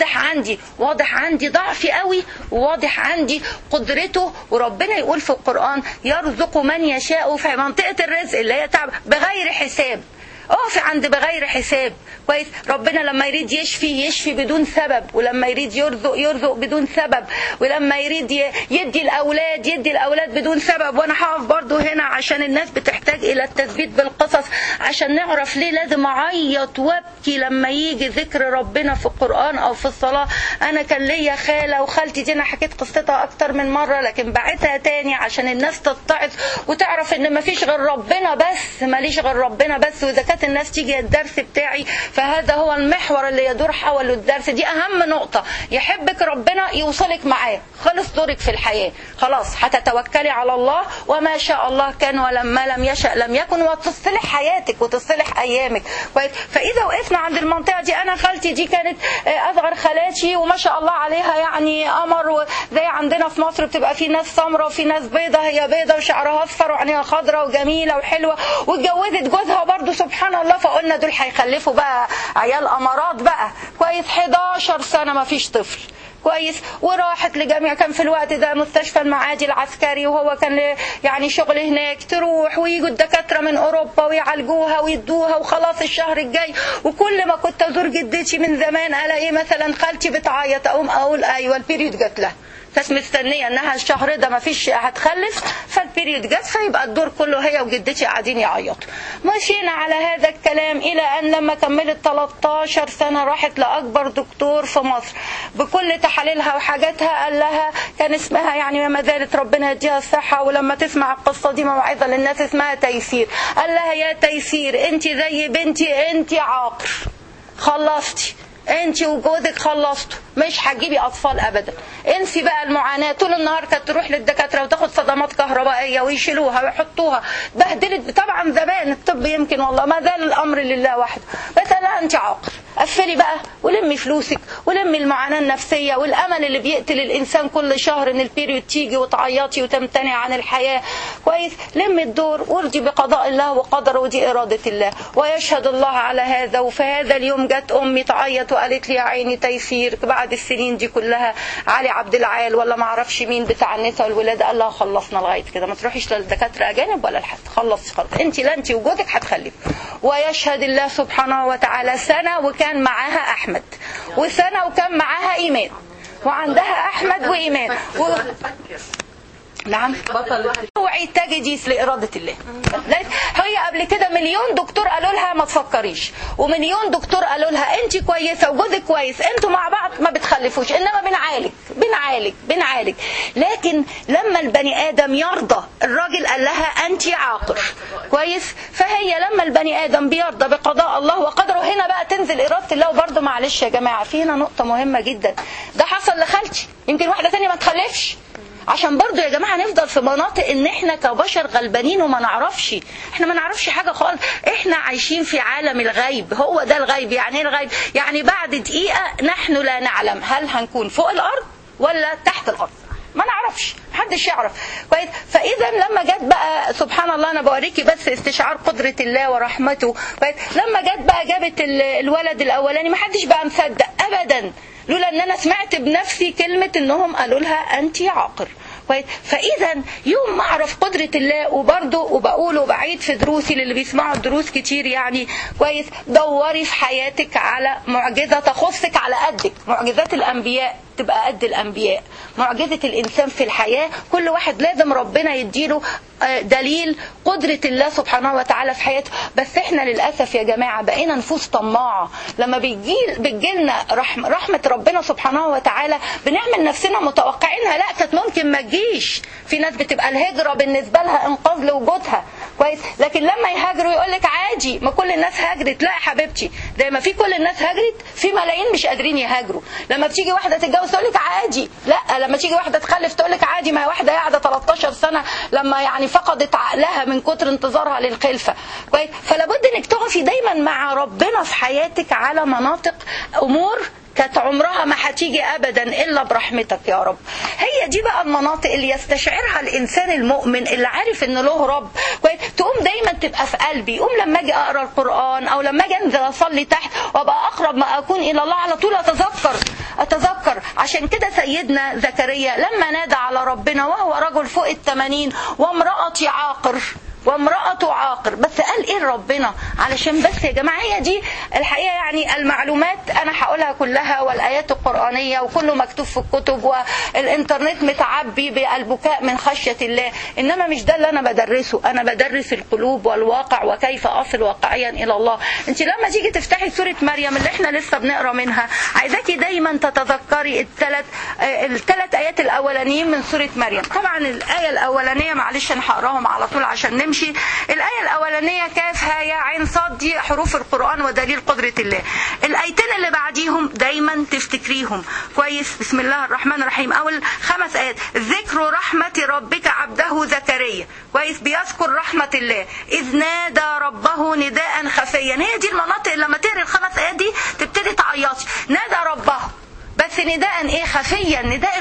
واضح عندي ضعفي قوي، وواضح عندي قدرته. وربنا يقول في القرآن يرزق من يشاء، في منطقة الرزق اللي هي تعب بغير حساب. اقف عند بغير حساب، كويس. ربنا لما يريد يشفي بدون سبب، ولما يريد يرزق بدون سبب، ولما يريد يدي الاولاد بدون سبب. وانا هقف برضو هنا عشان الناس بتحتاج الى التثبيت بالقصص عشان نعرف ليه لازم اعيط وابكي لما يجي ذكر ربنا في القرآن او في الصلاة. انا كان ليا خالة، وخالتي دي انا حكيت قصتها اكتر من مرة، لكن بعتها تاني عشان الناس تتعظ وتعرف ان مفيش غير ربنا بس، ماليش غير ربنا بس. واذا كانت كانت الناس تيجي الدرس بتاعي، فهذا هو المحور اللي يدور حول الدرس. دي اهم نقطة، يحبك ربنا يوصلك معاه، خلص دورك في الحياة، خلاص هتتوكلي على الله وما شاء الله كان ولما لم يشأ لم يكن، وتصلح حياتك وتصلح ايامك. كويس. فاذا وقفنا عند المنطقة دي، انا خالتي دي كانت اصغر خالاتي وما شاء الله عليها يعني قمر، زي عندنا في مصر بتبقى في ناس سمراء وفي ناس بيضة، هي بيضة وشعرها اصفر وعينيها خضراء وجميلة وحلوة، واتجوزت جوزها برضو سبحان الله، فقلنا دول هيخلفوا بقى عيال امارات بقى. كويس. 11 سنة ما فيش طفل. كويس. وراحت لجميع، كان في الوقت ده مستشفى المعادي العسكري، وهو كان يعني شغل هناك، تروح ويجوا الدكاترة من اوروبا ويعالجوها ويدوها، وخلاص الشهر الجاي. وكل ما كنت ازور جدتي من زمان الاقي مثلا خالتي بتعيط، اقول ايوه البيريود جات لها، كانت مستنيه انها الشهر ده ما فيش هتخلف، فالبيريود جت، فيبقى الدور كله هي وجدتي قاعدين يعيطوا. مشينا على هذا الكلام الى ان لما كملت 13 سنه راحت لاكبر دكتور في مصر بكل تحاليلها وحاجاتها، قال لها كان اسمها يعني ما زالت ربنا يديها الصحه، ولما تسمع القصه دي موعظه للناس اسمها تيسير، قال لها يا تيسير انت زي بنتي، انت عاقر، خلصتي انت وجوزك خلصتوا، مش هتجيبي اطفال ابدا، انسي بقى المعاناه. طول النهار كانت تروح للدكاتره وتاخد صدمات كهربائيه ويشيلوها ويحطوها، بهدلت. طبعا زمان الطب يمكن والله ما زال الامر لله وحده، بس لا انت عاقر، قفلي بقى ولمي فلوسك ولمي المعاناه النفسيه والامل اللي بيقتل الانسان كل شهر ان البيريود تيجي وتعيطي وتمتنع عن الحياه. كويس. لمي الدور وارضي بقضاء الله وقدره، ودي اراده الله ويشهد الله على هذا. وفي هذا اليوم جت امي تعيط وقالت لي يا عيني تيسير بعد السنين دي كلها، علي عبد العال ولا ما اعرفش مين بتاع النساء والولاده قال لها خلصنا لغايه كده، ما تروحيش للدكاتره اجانب ولا لحد، خلص انت لا انت وجوزك هتخلفي. ويشهد الله سبحانه وتعالى سنه وكان معاها احمد، وسنه وكان معاها ايمان، وعندها احمد وايمان نعم. اوعي تجدي لإرادة الله. هي قبل كده مليون دكتور قالوا لها ما تفكريش، ومليون دكتور قالوا لها انت كويسه وجوزك كويس، انتوا مع بعض ما بتخلفوش، انما بنعالج. لكن لما البني ادم يرضى، الراجل قال لها انت عاقر. كويس. فهي لما البني ادم بيرضى بقضاء الله وقدره، هنا بقى تنزل إرادة الله. وبرضه معلش يا جماعه، في هنا نقطه مهمه جدا، ده حصل لخالتي، يمكن واحده ثانيه ما تخلفش، عشان برضو يا جماعة نفضل في مناطق ان احنا كبشر غلبانين وما نعرفش، احنا ما نعرفش حاجة خالص، احنا عايشين في عالم الغيب. هو ده الغيب. يعني ايه الغيب؟ يعني بعد دقيقة نحن لا نعلم هل هنكون فوق الارض ولا تحت الارض، ما نعرفش، محدش يعرف. كويس. فاذا لما جت بقى سبحان الله، انا بوريكي بس استشعار قدرة الله ورحمته. كويس. لما جت بقى جابت الولد الاولاني، ما حدش بقى مصدق ابدا، لولا ان انا سمعت بنفسي كلمة انهم قالوا لها انت عاقر. فاذا يوم ما اعرف قدرة الله، وبرضه وبقول وبعيد في دروسي للي بيسمعوا الدروس كتير يعني، كويس، دوري في حياتك على معجزة تخصك على قدك. معجزات الانبياء تبقى قد الانبياء، معجزة الانسان في الحياة كل واحد لازم ربنا يديله دليل قدرة الله سبحانه وتعالى في حياته. بس احنا للأسف يا جماعة بقينا نفوس طماعة، لما بتجيلنا رحمة ربنا سبحانه وتعالى بنعمل نفسنا متوقعينها، لا كانت ممكن ما تجيش. في ناس بتبقى الهجرة بالنسبة لها انقاذ لوجودها. كويس. لكن لما يهاجروا يقولك عادي، ما كل الناس هاجرت. لا يا حبيبتي، زي ما في كل الناس هاجرت في ملايين مش قادرين يهاجروا. لما بتيجي واحدة تتجوز تقولك عادي، لا لما تيجي واحدة تخلف تقولك عادي، ما هي واحدة قاعدة 13 سنة لما يعني فقدت عقلها من كتر انتظارها للخلفة. كويس. فلا بد انك تقفي دايما مع ربنا في حياتك على مناطق امور كانت عمرها ما هتيجي ابدا الا برحمتك يا رب. هي دي بقى المناطق اللي يستشعرها الانسان المؤمن اللي عارف ان له رب. تقوم دايما تبقى في قلبي، يقوم لما اجي اقرا القران او لما اجي انزل اصلي تحت وابقى اقرب ما اكون الى الله على طول اتذكر. عشان كده سيدنا زكريا لما نادى على ربنا وهو رجل فوق 80 وامرأتي عاقر، وامرأته عاقر، بس قال ايه ربنا؟ علشان بس يا جماعة هي دي الحقيقة، يعني المعلومات انا هقولها كلها والايات القرآنية وكله مكتوب في الكتب والانترنت متعبي بالبكاء من خشية الله، انما مش ده اللي انا بدرسه. انا بدرس القلوب والواقع وكيف اصل واقعيا الى الله. انت لما تيجي تفتحي سورة مريم اللي احنا لسه بنقرا منها، عايزاكي دايما تتذكري الثلاث ايات الاولانيين من سورة مريم. طبعا الاية الاولانية معلش انا هقراهم على طول عشان نمشي. الآية الأولانية كاف ها يا عين صاد دي حروف القرآن ودليل قدرة الله. الآيتين اللي بعديهم دايما تفتكريهم كويس. بسم الله الرحمن الرحيم. أول 5 آيات ذكر رحمة ربك عبده زكريا كويس، بيذكر رحمة الله إذ نادى ربه نداء خفيا. هي دي المناطق لما تقري ال5 آيات دي تبتدي تعيطي. نادى ربه بس نداء ايه؟ خفيا، نداء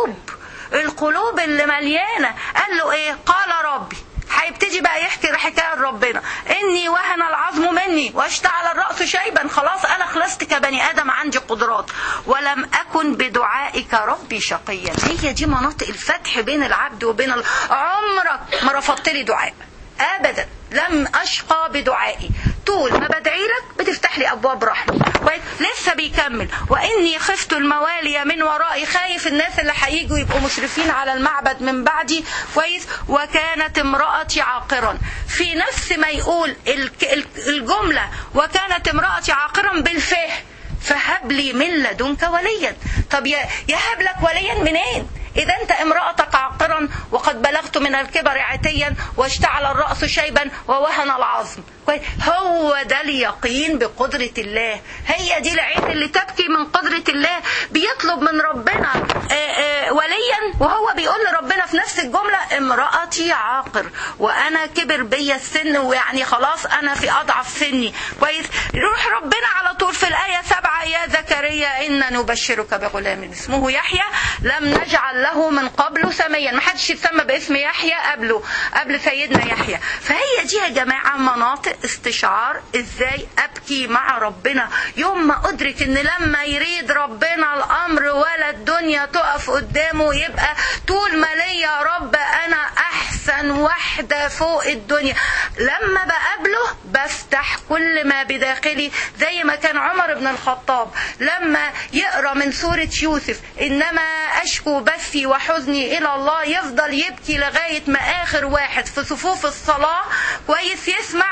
القلوب اللي مليانه. قال له ايه؟ قال ربي. هيبتدي بقى يحكي حكايه ربنا. اني وهن العظم مني واشتعل الراس شيبا. خلاص انا خلصت كبني ادم، عندي قدرات. ولم اكن بدعائك ربي شقيا. هي دي مناطق الفتح بين العبد وبين عمرك ما رفضت لي دعاء ابدا، لم اشقى بدعائي. طول ما بدعي لك بتفتح لي ابواب رحمه. لسه بيكمل واني خفت الموالي من ورائي. خايف الناس اللي هييجوا يبقوا مشرفين على المعبد من بعدي كويس. وكانت امرأتي عاقرا. في نفس ما يقول الجمله وكانت امرأتي عاقرا بالفه فهب لي من لدنك وليا. طب يهب لك وليا منين إذا أنت امرأتك عاقرا وقد بلغت من الكبر عتيا واشتعل الرأس شيبا ووهن العظم. هو ده اليقين بقدرة الله. هي دي العين اللي تبكي من قدرة الله. بيطلب من ربنا وليا وهو بيقول لربنا في نفس الجملة امرأتي عاقر وأنا كبر بي السن، ويعني خلاص أنا في أضعف سني كويس. يروح ربنا على طول في الآية 7 يا زكريا إنا نبشرك بغلام اسمه يحيى لم نجعل له من قبل سميا. ما حدش يتسمى باسم يحيى قبل سيدنا يحيى. فهي دي يا جماعة مناطق استشعار ازاي ابكي مع ربنا. يوم ما ادرك ان لما يريد ربنا الامر ولا الدنيا تقف قدامه، يبقى طول ما لي يا رب انا احسن واحدة فوق الدنيا. لما بقابله بفتح كل ما بداخلي، زي ما كان عمر بن الخطاب لما يقرأ من سورة يوسف انما اشكو بثي وحزني الى الله، يفضل يبكي لغاية ما اخر واحد في صفوف الصلاة كويس يسمع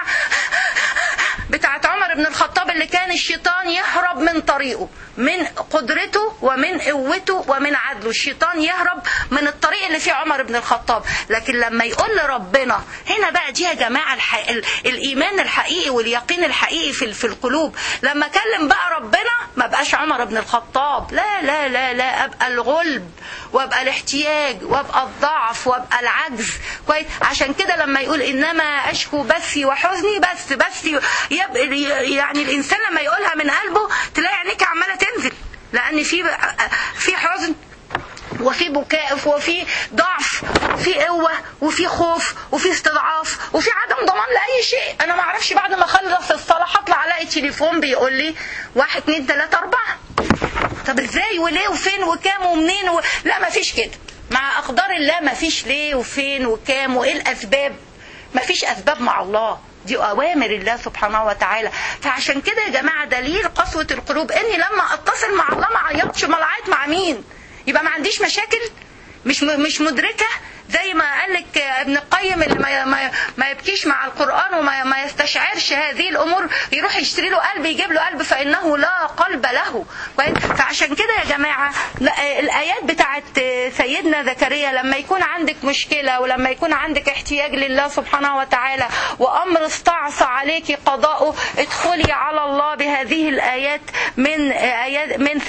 بتاعت عمر بن الخطاب اللي كان الشيطان يهرب من طريقه، من قدرته ومن قوته ومن عدله. الشيطان يهرب من الطريق اللي فيه عمر بن الخطاب. لكن لما يقول لربنا هنا بقى دي يا جماعة الإيمان الحقيقي واليقين الحقيقي في القلوب. لما كلم بقى ربنا ما بقاش عمر بن الخطاب، لا لا لا لا، أبقى الغلب وابقى الاحتياج وابقى الضعف وابقى العجز كويس. عشان كده لما يقول إنما أشكو بثي وحزني، بس يعني الإنسان لما يقولها من قلبه تلاقي عينيك عمالة تنزل، لأن في حزن وفي بكاء وفي ضعف وفي قوة وفي خوف وفي استضعاف وفي عدم ضمان لأي شيء. أنا ما أعرفش بعد ما أخلص الصلاة هطلع ألاقي تليفون بيقول لي 1 2 3 4. طب إزاي وليه وفين وكام ومنين لا ما فيش كده. مع أقدار الله ما فيش ليه وفين وكام وإيه الأسباب. ما فيش أسباب مع الله، دي أوامر الله سبحانه وتعالى. فعشان كده يا جماعة دليل قسوة القلوب إني لما أتصل مع الله ما عيطش. ما عيط مع مين؟ يبقى ما عنديش مشاكل، مش مدركة. زي ما قال لك ابن القيم اللي ما يبكيش مع القرآن وما يستشعرش هذه الأمور يروح يشتري له قلب، يجيب له قلب فإنه لا قلب له. فعشان كده يا جماعة الآيات بتاعت سيدنا زكريا لما يكون عندك مشكلة ولما يكون عندك احتياج لله سبحانه وتعالى وأمر استعصى عليك قضاؤه، ادخلي على الله بهذه الآيات من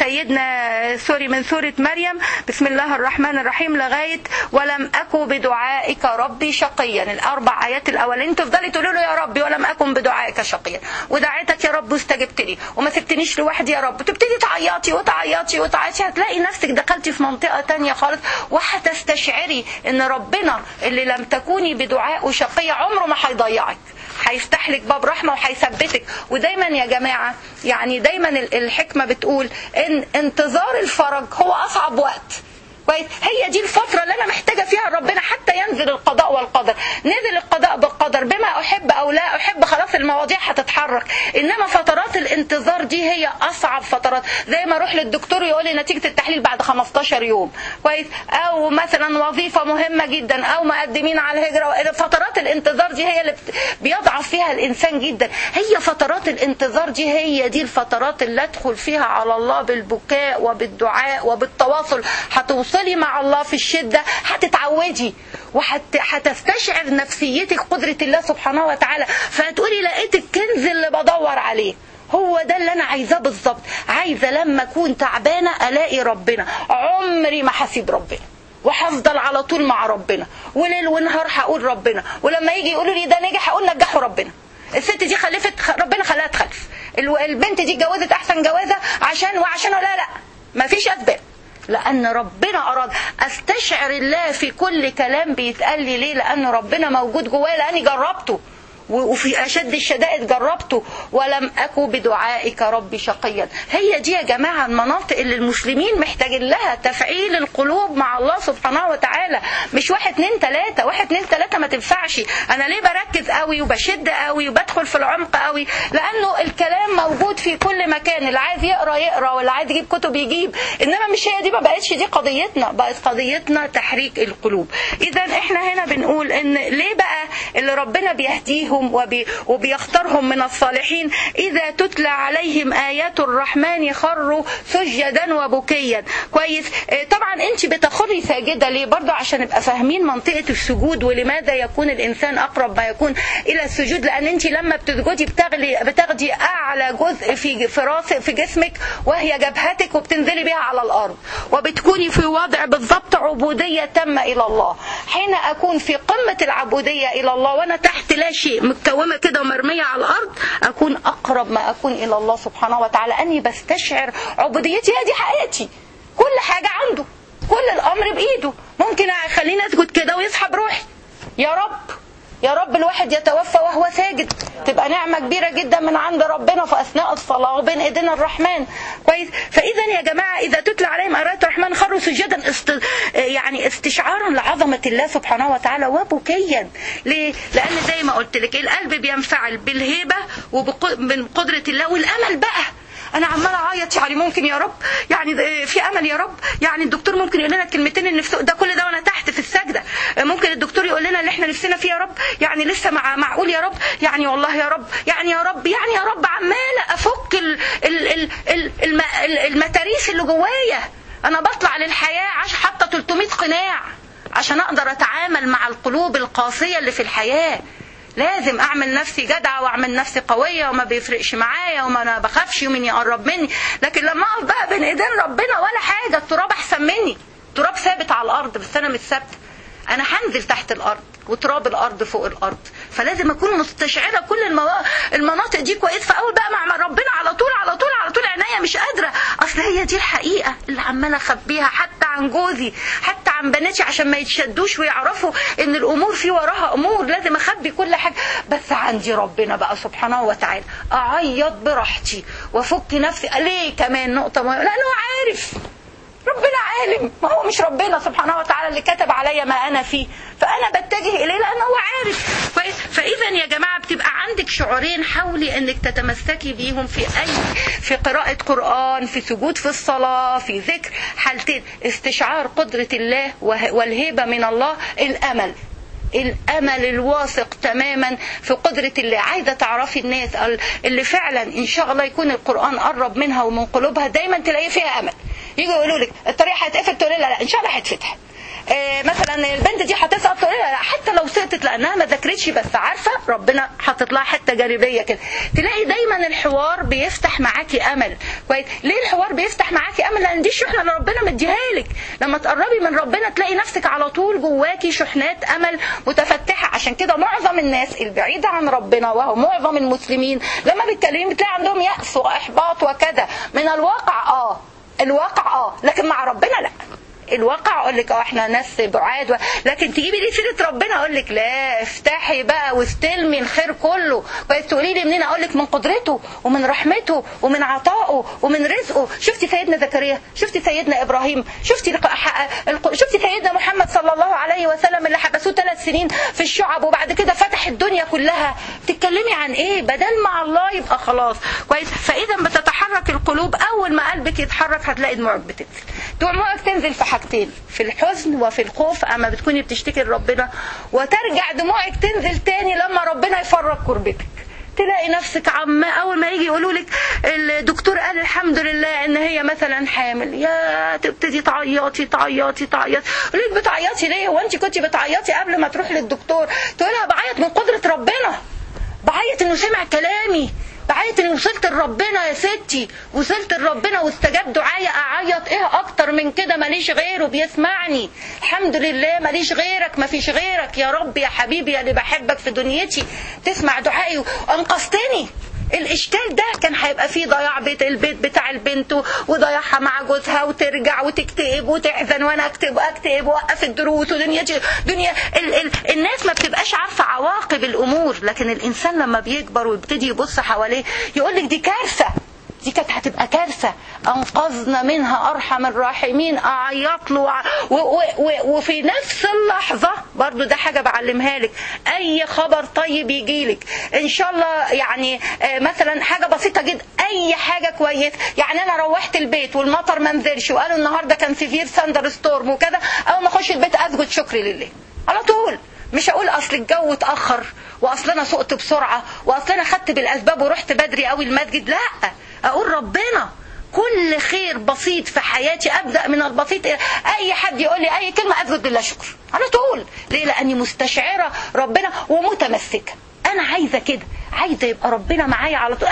من سورة مريم بسم الله الرحمن الرحيم لغاية ولم أكن بدعائك ربي شقيا. ال4 آيات الأولين تفضلي تقولوا له يا ربي ولم أكن بدعائك شقيا، ودعيتك يا رب واستجبت لي وما سبتنيش لوحدي يا رب. تبتدي تعيطي وتعيطي وتعيطي، هتلاقي نفسك دخلتي في منطقة تانية خالص، وهتستشعري ان ربنا اللي لم تكوني بدعائه شقيا عمره ما هيضيعك، هيفتح لك باب رحمة وهيثبتك. ودايما يا جماعة يعني دايما الحكمة بتقول ان انتظار الفرج هو أصعب وقت. هي دي الفترة اللي أنا محتاجة فيها ربنا حتى ينزل القضاء والقدر. نزل القضاء بالقدر بما أحب أو لا أحب، خلاص المواضيع هتتحرك. إنما فترات الانتظار دي هي أصعب فترات. زي ما أروح للدكتور يقول لي نتيجة التحليل بعد 15 يوم كويس، أو مثلا وظيفة مهمة جدا، أو مقدمين على الهجرة. فترات الانتظار دي هي اللي بيضعف فيها الانسان جدا. هي فترات الانتظار دي هي دي الفترات اللي ادخل فيها على الله بالبكاء وبالدعاء وبالتواصل. هتوصلي مع الله في الشدة، هتتعودي وهتستشعر نفسيتك قدرة الله سبحانه وتعالى، فهتقولي لقيت الكنز اللي بدور عليه، هو ده اللي انا عايزاه بالظبط. عايزه لما اكون تعبانه الاقي ربنا، عمري ما هسيب ربنا وهفضل على طول مع ربنا، وليل ونهار هقول ربنا، ولما يجي يقولوا لي ده نجح هقول نجحوا ربنا. الست دي خلفت ربنا خلاها تخلف، البنت دي اتجوزت احسن جوازه عشان لا ما فيش اسباب، لأن ربنا أراد. أستشعر الله في كل كلام بيتقال لي. ليه؟ لأن ربنا موجود جوايا، لأني جربته وفي أشد الشدائد جربته، ولم أكن بدعائك ربي شقيا. هي دي يا جماعة المناطق اللي المسلمين محتاجين لها تفعيل القلوب مع الله سبحانه وتعالى. مش 1 2 3 1 2 3 ما تنفعش. أنا ليه بركز قوي وبشد قوي وبدخل في العمق قوي؟ لأنه الكلام موجود في كل مكان، اللي عايز يقرأ واللي عايز يجيب كتب يجيب. إنما مش هي دي، ما بقتش دي قضيتنا، بقت قضيتنا تحريك القلوب. إذا إحنا هنا بنقول إن ليه بقى اللي ربنا بيهديهم وبيختارهم من الصالحين إذا تتلى عليهم آيات الرحمن خروا سجدا وبكيا. كويس. طبعا انت بتخري ساجدة ليه؟ برضو عشان نبقى فاهمين منطقة السجود ولماذا يكون الإنسان أقرب ما يكون إلى السجود. لأن انت لما بتسجدي بتاخدي أعلى جزء في راسك في جسمك وهي جبهتك، وبتنزلي بها على الأرض، وبتكوني في وضع بالضبط عبودية تامة إلى الله. حين أكون في قمة العبودية إلى الله وأنا تحت لا شيء، متكومة كده ومرمية على الأرض، أكون أقرب ما أكون إلى الله سبحانه وتعالى، أني بستشعر عبوديتي. هذه حقيقتي، كل حاجة عنده، كل الأمر بإيده. ممكن أخليني أسجد كده ويسحب روحي. يا رب الواحد يتوفى وهو ساجد، تبقى نعمة كبيرة جدا من عند ربنا في أثناء الصلاة وبين إيدينا الرحمن. كويس. فإذا يا جماعة إذا تتلى عليهم آيات الرحمن خروا سجدا، يعني استشعارا لعظمة الله سبحانه وتعالى وبكيا. ليه؟ لأن زي ما قلت لك القلب بينفعل بالهيبة ومن قدرة الله والأمل بقى. انا عماله اعيط، يعني ممكن يا رب، يعني في امل يا رب، يعني الدكتور ممكن يقول لنا الكلمتين اللي نفسه ده كل ده وانا تحت في السجده، ممكن الدكتور يقول لنا اللي احنا نفسنا فيه يا رب، يعني لسه معقول يا رب، يعني والله يا رب، يعني يا رب عماله افك المتاريس اللي جوايا. انا بطلع للحياه حاطه 300 قناع عشان اقدر اتعامل مع القلوب القاسيه اللي في الحياه. لازم اعمل نفسي جدعه واعمل نفسي قويه وما بيفرقش معايا وما انا بخافش ومن يقرب مني. لكن لما اقف بقى بين ايدين ربنا ولا حاجه، التراب احسن مني، التراب ثابت على الارض بس انا مش ثابته، انا هنزل تحت الارض وتراب الارض فوق الارض. فلازم اكون مستشعره كل المناطق دي كويس. فاول بقى مع ربنا على طول عينيا مش قادره، اصل هي دي الحقيقه اللي عماله اخبيها حتى عن جوزي، حتى عن بناتي، عشان ما يتشدوش ويعرفوا ان الامور في وراها امور، لازم اخبي كل حاجه. بس عندي ربنا بقى سبحانه وتعالى، اعيط براحتي وافك نفسي. ليه كمان نقطه مهمه؟ لانه عارف، ربنا عالم، ما هو مش ربنا سبحانه وتعالى اللي كتب عليا ما أنا فيه، فأنا بتجه إليه لأنه هو عارف. فإذا يا جماعة بتبقى عندك شعورين، حاولي أنك تتمسكي بيهم في قراءة قرآن، في سجود في الصلاة، في ذكر. حالتين: استشعار قدرة الله والهيبة من الله، الأمل الواثق تماما في قدرة الله. عايزة تعرفي الناس اللي فعلا إن شاء الله يكون القرآن قرب منها ومن قلوبها، دايما تلاقي فيها أمل. يجوا يقولوا لك الطريق هيتقفل، تقولي لا إن شاء الله هيتفتح. مثلا البنت دي هتسقط، تقولي لا حتى لو سقطت لأنها ما ذاكرتش، بس عارفة ربنا حاطط لها حتة جانبية كده. تلاقي دايما الحوار بيفتح معاكي أمل. كويس. ليه الحوار بيفتح معاكي أمل؟ لأن دي الشحنة اللي ربنا مديها لك. لما تقربي من ربنا تلاقي نفسك على طول جواكي شحنات أمل متفتحة. عشان كده معظم الناس البعيدة عن ربنا، وهو معظم المسلمين، لما بيتكلموا بتلاقي عندهم يأس وإحباط وكذا من الواقع. الواقع لكن مع ربنا لا. الواقع اقول لك احنا ناس بعاد لكن تجيبي لي سيره ربنا اقول لك لا، افتحي بقى واستلمي الخير كله. كويس. تقولي لي منين؟ اقول لك من قدرته ومن رحمته ومن عطائه ومن رزقه. شفتي سيدنا زكريا، شفتي سيدنا ابراهيم، شفتي سيدنا محمد صلى الله عليه وسلم اللي حبسوه 3 سنين في الشعب وبعد كده فتح الدنيا كلها. بتتكلمي عن ايه؟ بدل مع الله يبقى خلاص. كويس. فاذا بتتحرك بيحرك القلوب. اول ما قلبك يتحرك هتلاقي دموعك بتنزل. دموعك تنزل في حاجتين، في الحزن وفي الخوف اما بتكوني بتشتكي لربنا، وترجع دموعك تنزل تاني لما ربنا يفرج كربتك. تلاقي نفسك اول ما يجي يقولوا لك الدكتور قال الحمد لله ان هي مثلا حامل، يا تبتدي تعيطي تعيطي تعيطي. ليه بتعيطي ليه؟ وانت كنت بتعيطي قبل ما تروحي للدكتور؟ تقولها بعيط من قدرة ربنا، بعيط انه سمع كلامي، بعيط اني وصلت لربنا يا ستي، وصلت لربنا واستجاب دعايا. اعيط ايه اكتر من كده؟ ماليش غيره بيسمعني، الحمد لله ماليش غيرك، مفيش غيرك يا رب يا حبيبي يا اللي بحبك في دنيتي، تسمع دعائي وانقذتني. الاشكال ده كان هيبقى فيه ضياع البيت بتاع البنت وضياعها مع جوزها، وترجع وتكتئب وتحزن، وانا اكتئب ووقف الدروس ودنيتي دنيا. الناس ما بتبقاش عارفه عواقب الامور، لكن الانسان لما بيكبر ويبتدي يبص حواليه يقول لك دي كارثه، دي كانت هتبقى كارثه، انقذنا منها ارحم الراحمين. اعيط له وفي نفس اللحظه برضو ده حاجه بعلمها لك، اي خبر طيب يجيلك ان شاء الله، يعني مثلا حاجه بسيطه جدا، اي حاجه كويس، يعني انا روحت البيت والمطر ما نزلش وقالوا النهارده كان سيفير ساندر ستورم وكذا، اول ما اخش البيت اسجد شكر لله على طول. مش هقول اصل الجو اتاخر، واصل انا سقت بسرعه، واصل انا خدت بالاسباب ورحت بدري قوي المسجد، لا، اقول ربنا كل خير بسيط في حياتي ابدا من البسيط. اي حد يقول لي اي كلمه اسجد لله شكر على طول. ليه؟ لاني مستشعره ربنا ومتمسكه. انا عايزه كده، عايزه يبقى ربنا معايا على طول.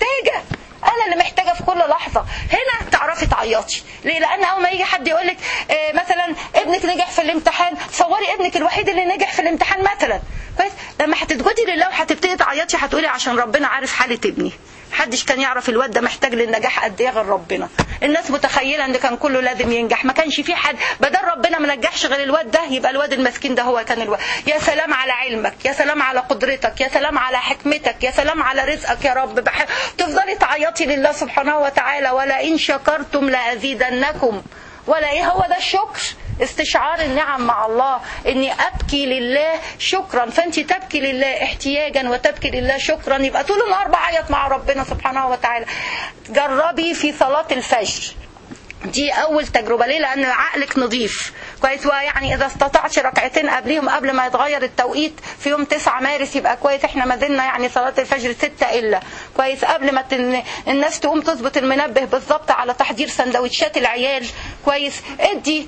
انا اللي محتاجه في كل لحظه. هنا تعرفي تعيطي. ليه؟ لان اول ما يجي حد يقول لك مثلا ابنك نجح في الامتحان، صوري ابنك الوحيد اللي نجح في الامتحان مثلا، كويس، لما هتسجدي لله وهتبتدي تعيطي هتقولي عشان ربنا عارف حاله ابني. محدش كان يعرف الواد ده محتاج للنجاح قد ايه غير ربنا. الناس متخيله ان كان كله لازم ينجح، ما كانش في حد، بدل ربنا ما نجحش غير الواد ده يبقى الواد المسكين ده هو كان الواد. يا سلام على علمك، يا سلام على قدرتك، يا سلام على حكمتك، يا سلام على رزقك يا رب. تفضلي تعيطي لله سبحانه وتعالى، ولئن شكرتم لازيدنكم. ولا ايه هو ده الشكر؟ استشعار النعم مع الله، اني ابكي لله شكرا. فانت تبكي لله احتياجا وتبكي لله شكرا، يبقى طول النهار بعيط مع ربنا سبحانه وتعالى. جربي في صلاة الفجر، دي اول تجربة. ليه؟ لان عقلك نظيف كويس، ويعني اذا استطعت ركعتين قبليهم قبل ما يتغير التوقيت في يوم 9 مارس يبقى كويس. احنا ما زلنا يعني صلاة الفجر 6 الا كويس، قبل ما الناس تقوم تظبط المنبه بالظبط على تحضير سندوتشات العيال كويس. ادي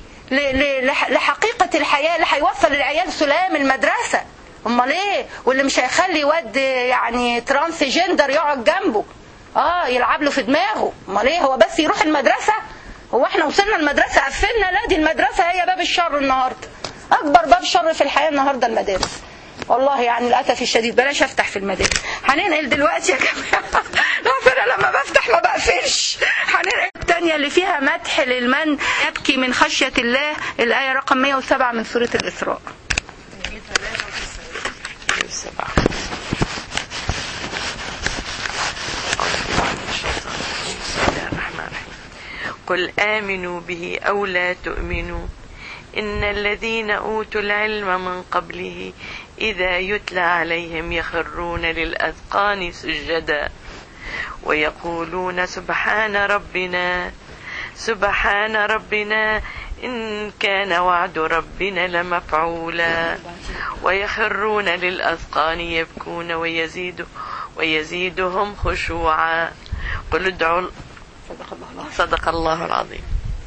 لحقيقة الحياة اللي هيوصل العيال سلام المدرسة. امال ايه؟ واللي مش هيخلي واد يعني ترانس جندر يقعد جنبه يلعب له في دماغه. امال ايه؟ هو بس يروح المدرسة؟ هو احنا وصلنا المدرسة قفلنا؟ لا، دي المدرسة هي باب الشر النهاردة، اكبر باب شر في الحياة النهاردة المدارس. والله يعني للاسف الشديد بلاش افتح في المدارس. هننقل دلوقتي يا جماعه، انا لما بفتح ما بقفلش. هننقل الثانيه اللي فيها مدح للمن يبكي من خشيه الله، الايه رقم 107 من سوره الاسراء. قل آمنوا به أو لا تؤمنوا إن الذين أوتوا العلم من قبله إذا يتلى عليهم يخرون للأذقان سجدا ويقولون سبحان ربنا إن كان وعد ربنا لمفعولا ويخرون للأذقان يبكون ويزيدهم خشوعا. قل ادعوا. صدق الله العظيم.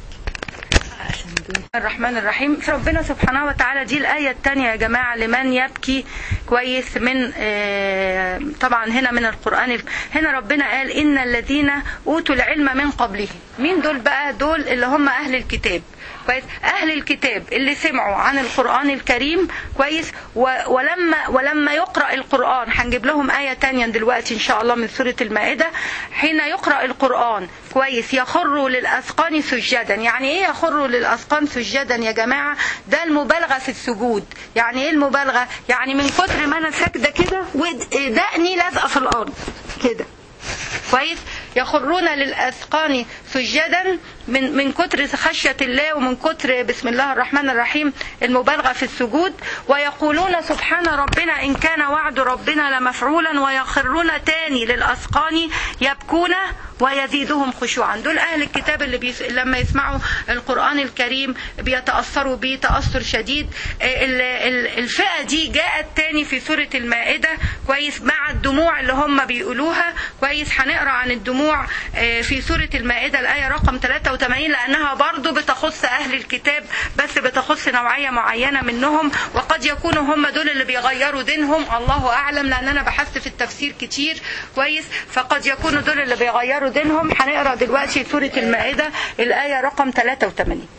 الرحمن الرحيم. ربنا سبحانه وتعالى، دي الآية الثانية يا جماعة، لمن يبكي كويس من طبعا هنا من القرآن. هنا ربنا قال إن الذين أوتوا العلم من قبله. مين دول بقى؟ دول اللي هم أهل الكتاب كويس، أهل الكتاب اللي سمعوا عن القرآن الكريم كويس، ولما يقرأ القرآن، هنجيب لهم آية تانية دلوقتي إن شاء الله من سورة المائدة. حين يقرأ القرآن كويس يخروا للأذقان سجدا. يعني إيه يخروا للأذقان سجدا يا جماعة؟ ده المبالغة في السجود. يعني إيه المبالغة؟ يعني من كتر ما أنا ساجدة كده ودقني لازقة في الأرض كده كويس، يخرون للأذقان سجدا من كتر خشية الله ومن كتر بسم الله الرحمن الرحيم المبالغة في السجود. ويقولون سبحان ربنا إن كان وعد ربنا لمفعولا. ويخرون تاني للأذقان يبكون ويزيدهم خشوعا. دول أهل الكتاب اللي لما يسمعوا القرآن الكريم بيتأثروا بيه تأثر شديد. الفئة دي جاءت تاني في سورة المائدة كويس مع الدموع اللي هم بيقولوها كويس. هنقرأ عن الدموع في سورة المائدة الآية رقم 83 لأنها برضو بتخص أهل الكتاب بس بتخص نوعية معينة منهم، وقد يكونوا هم دول اللي بيغيروا دينهم، الله أعلم، لأن أنا بحثت في التفسير كتير كويس، فقد يكونوا دول اللي بيغيروا دينهم. هنقرأ دلوقتي سورة المائدة الآية رقم 83